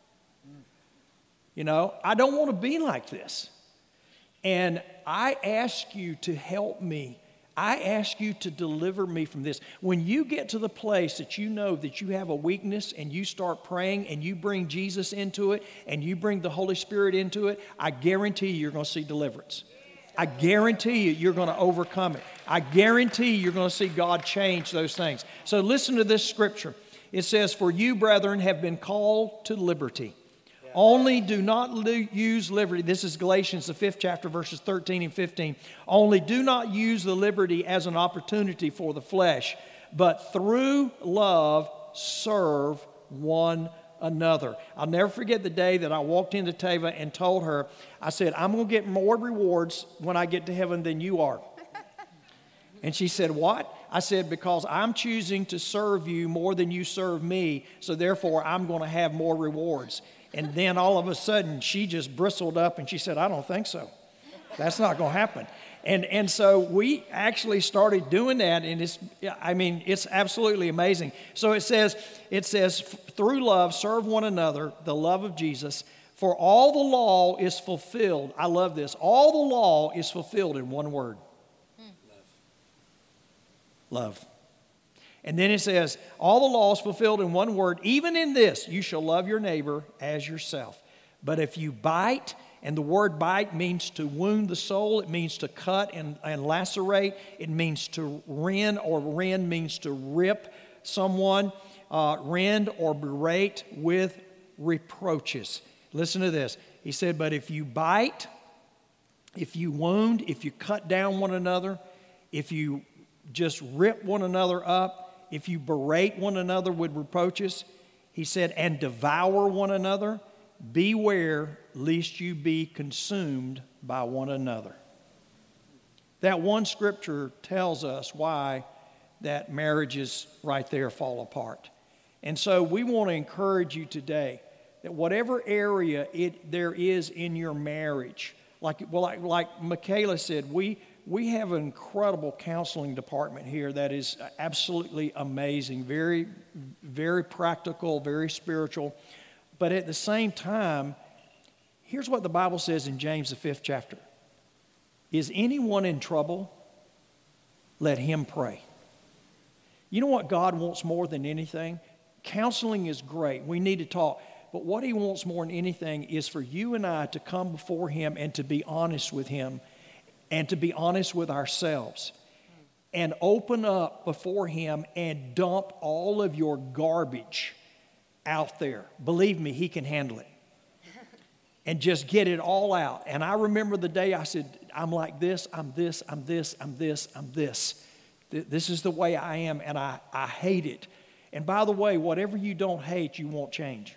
You know, I don't want to be like this. And I ask you to help me. I ask you to deliver me from this." When you get to the place that you know that you have a weakness and you start praying and you bring Jesus into it and you bring the Holy Spirit into it, I guarantee you're going to see deliverance. I guarantee you're going to overcome it. I guarantee you're going to see God change those things. So listen to this scripture. It says, "For you, brethren, have been called to liberty. Only do not use liberty." This is Galatians, the 5th chapter, verses 13 and 15. "Only do not use the liberty as an opportunity for the flesh, but through love serve one another." I'll never forget the day that I walked into Tava and told her, I said, "I'm going to get more rewards when I get to heaven than you are." And she said, "What?" I said, "Because I'm choosing to serve you more than you serve me, so therefore I'm going to have more rewards." And then all of a sudden, she just bristled up and she said, "I don't think so. That's not going to happen." And so we actually started doing that, and it's absolutely amazing. So it says, "Through love, serve one another, the love of Jesus, for all the law is fulfilled." I love this. All the law is fulfilled in one word. Love. And then it says, all the law is fulfilled in one word, "Even in this, you shall love your neighbor as yourself. But if you bite," and the word bite means to wound the soul, it means to cut and lacerate, it means to rend, or rend means to rip someone, rend or berate with reproaches. Listen to this. He said, "But if you bite, if you wound, if you cut down one another, if you just rip one another up, if you berate one another with reproaches," he said, "and devour one another, beware lest you be consumed by one another." That one scripture tells us why that marriages right there fall apart. And so we want to encourage you today that whatever area there is in your marriage, like Michaela said, we have an incredible counseling department here that is absolutely amazing, very, very practical, very spiritual. But at the same time, here's what the Bible says in James, the 5th chapter. "Is anyone in trouble? Let him pray." You know what God wants more than anything? Counseling is great. We need to talk. But what He wants more than anything is for you and I to come before Him and to be honest with Him, and to be honest with ourselves, and open up before Him and dump all of your garbage out there. Believe me, He can handle it. And just get it all out. And I remember the day I said, "I'm like this, I'm this, I'm this, I'm this, I'm this. This is the way I am, and I hate it." And by the way, whatever you don't hate, you won't change.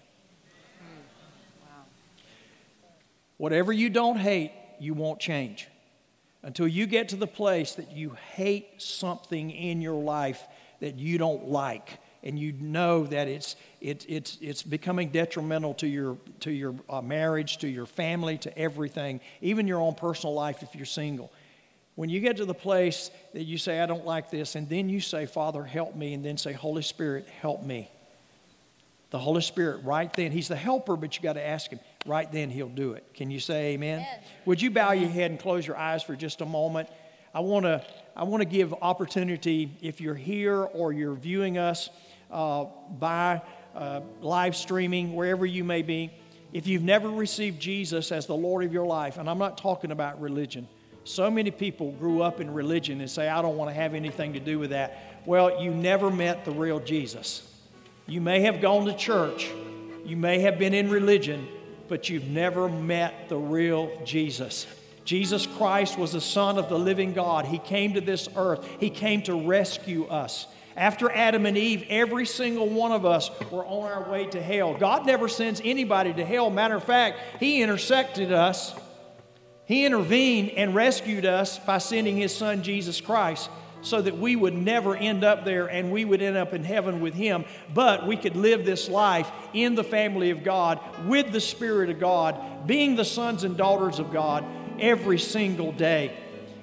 Wow. Whatever you don't hate, you won't change. Until you get to the place that you hate something in your life that you don't like, and you know that it's becoming detrimental to your marriage, to your family, to everything, even your own personal life if you're single. When you get to the place that you say, "I don't like this," and then you say, "Father, help me," and then say, "Holy Spirit, help me." The Holy Spirit, right then, He's the helper, but you got to ask Him. Right then, He'll do it. Can you say amen? Amen. Would you bow your head and close your eyes for just a moment? I want to give opportunity, if you're here or you're viewing us by live streaming, wherever you may be. If you've never received Jesus as the Lord of your life, and I'm not talking about religion. So many people grew up in religion and say, I don't want to have anything to do with that. Well, you never met the real Jesus. You may have gone to church. You may have been in religion, but you've never met the real Jesus. Jesus Christ was the Son of the living God. He came to this earth. He came to rescue us. After Adam and Eve, every single one of us were on our way to hell. God never sends anybody to hell. Matter of fact, He intersected us. He intervened and rescued us by sending His Son, Jesus Christ, so that we would never end up there and we would end up in heaven with Him. But we could live this life in the family of God, with the Spirit of being the sons and daughters of God every single day.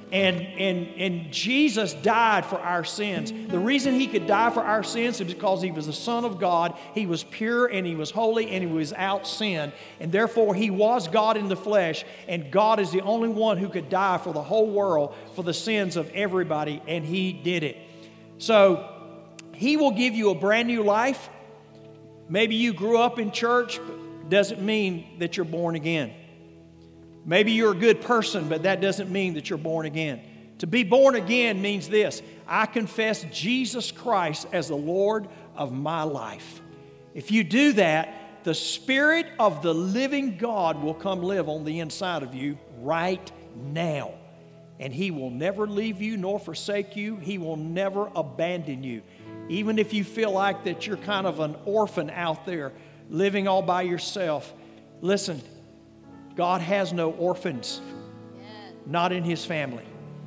And Jesus died for our sins. The reason He could die for our sins is because He was the Son of God. He was pure and He was holy and He was without sin. And therefore He was God in the flesh. And God is the only one who could die for the whole world, for the sins of everybody. And He did it. So He will give you a brand new life. Maybe you grew up in church, but doesn't mean that you're born again. Maybe you're a good person, but that doesn't mean that you're born again. To be born again means this: I confess Jesus Christ as the Lord of my life. If you do that, the Spirit of the living God will come live on the inside of you right now. And He will never leave you nor forsake you. He will never abandon you. Even if you feel like that you're kind of an orphan out there, living all by yourself, listen, God has no orphans, not in His family.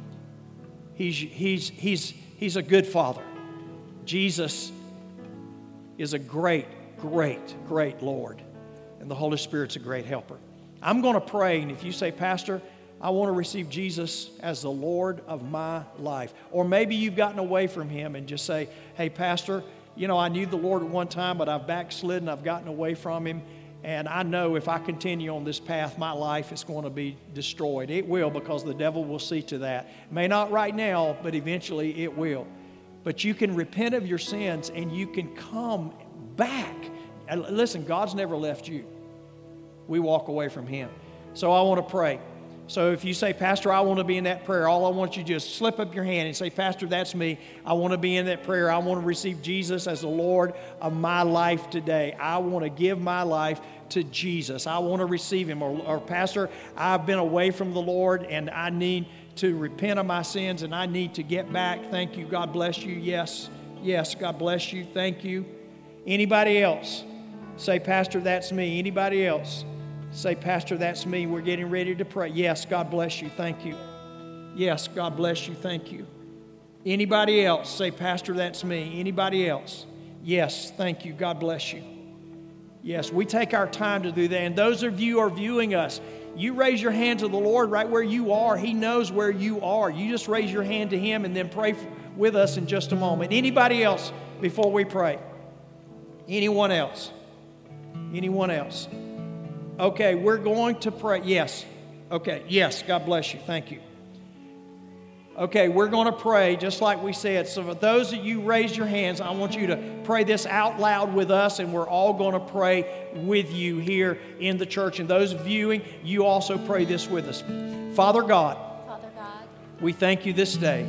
He's a good Father. Jesus is a great, great, great Lord. And the Holy Spirit's a great helper. I'm going to pray, and if you say, Pastor, I want to receive Jesus as the Lord of my life. Or maybe you've gotten away from Him and just say, hey, Pastor, you know, I knew the Lord at one time, but I've backslidden, I've gotten away from Him. And I know if I continue on this path, my life is going to be destroyed. It will, because the devil will see to that. May not right now, but eventually it will. But you can repent of your sins and you can come back. And listen, God's never left you. We walk away from Him. So I want to pray. So if you say, Pastor, I want to be in that prayer, all I want you to do is slip up your hand and say, Pastor, that's me. I want to be in that prayer. I want to receive Jesus as the Lord of my life today. I want to give my life to Jesus. I want to receive Him. Or Pastor, I've been away from the Lord and I need to repent of my sins and I need to get back. Thank you. God bless you. Yes. Yes. God bless you. Thank you. Anybody else? Say, Pastor, that's me. Anybody else? Say, Pastor, that's me. We're getting ready to pray. Yes, God bless you. Thank you. Yes, God bless you. Thank you. Anybody else? Say, Pastor, that's me. Anybody else? Yes, thank you. God bless you. Yes, we take our time to do that. And those of you who are viewing us, you raise your hand to the Lord right where you are. He knows where you are. You just raise your hand to Him and then pray with us in just a moment. Anybody else before we pray? Anyone else? Anyone else? Okay, we're going to pray. Yes. Okay, yes, God bless you. Thank you. Okay, we're going to pray just like we said. So for those of you raised your hands, I want you to pray this out loud with us, and we're all going to pray with you here in the church. And those viewing, you also pray this with us. Father God, we thank you this day.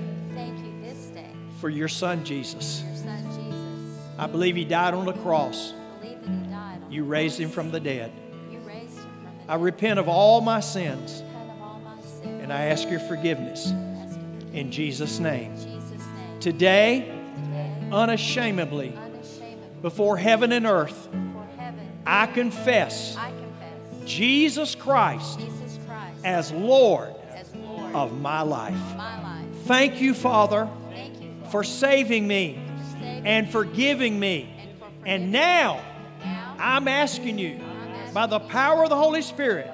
For your Son, Jesus. I believe He died on the cross. You raised Him from the dead. I repent of all my sins, and I ask your forgiveness in Jesus' name. Today, unashamedly, before heaven and earth, I confess Jesus Christ as Lord of my life. Thank you, Father, for saving me and forgiving me. And now, I'm asking you, by the power of the Holy Spirit,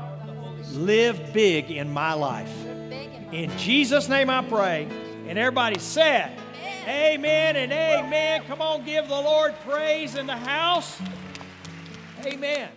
live big in my life. In Jesus' name I pray. And everybody said, Amen and amen. Come on, give the Lord praise in the house. Amen.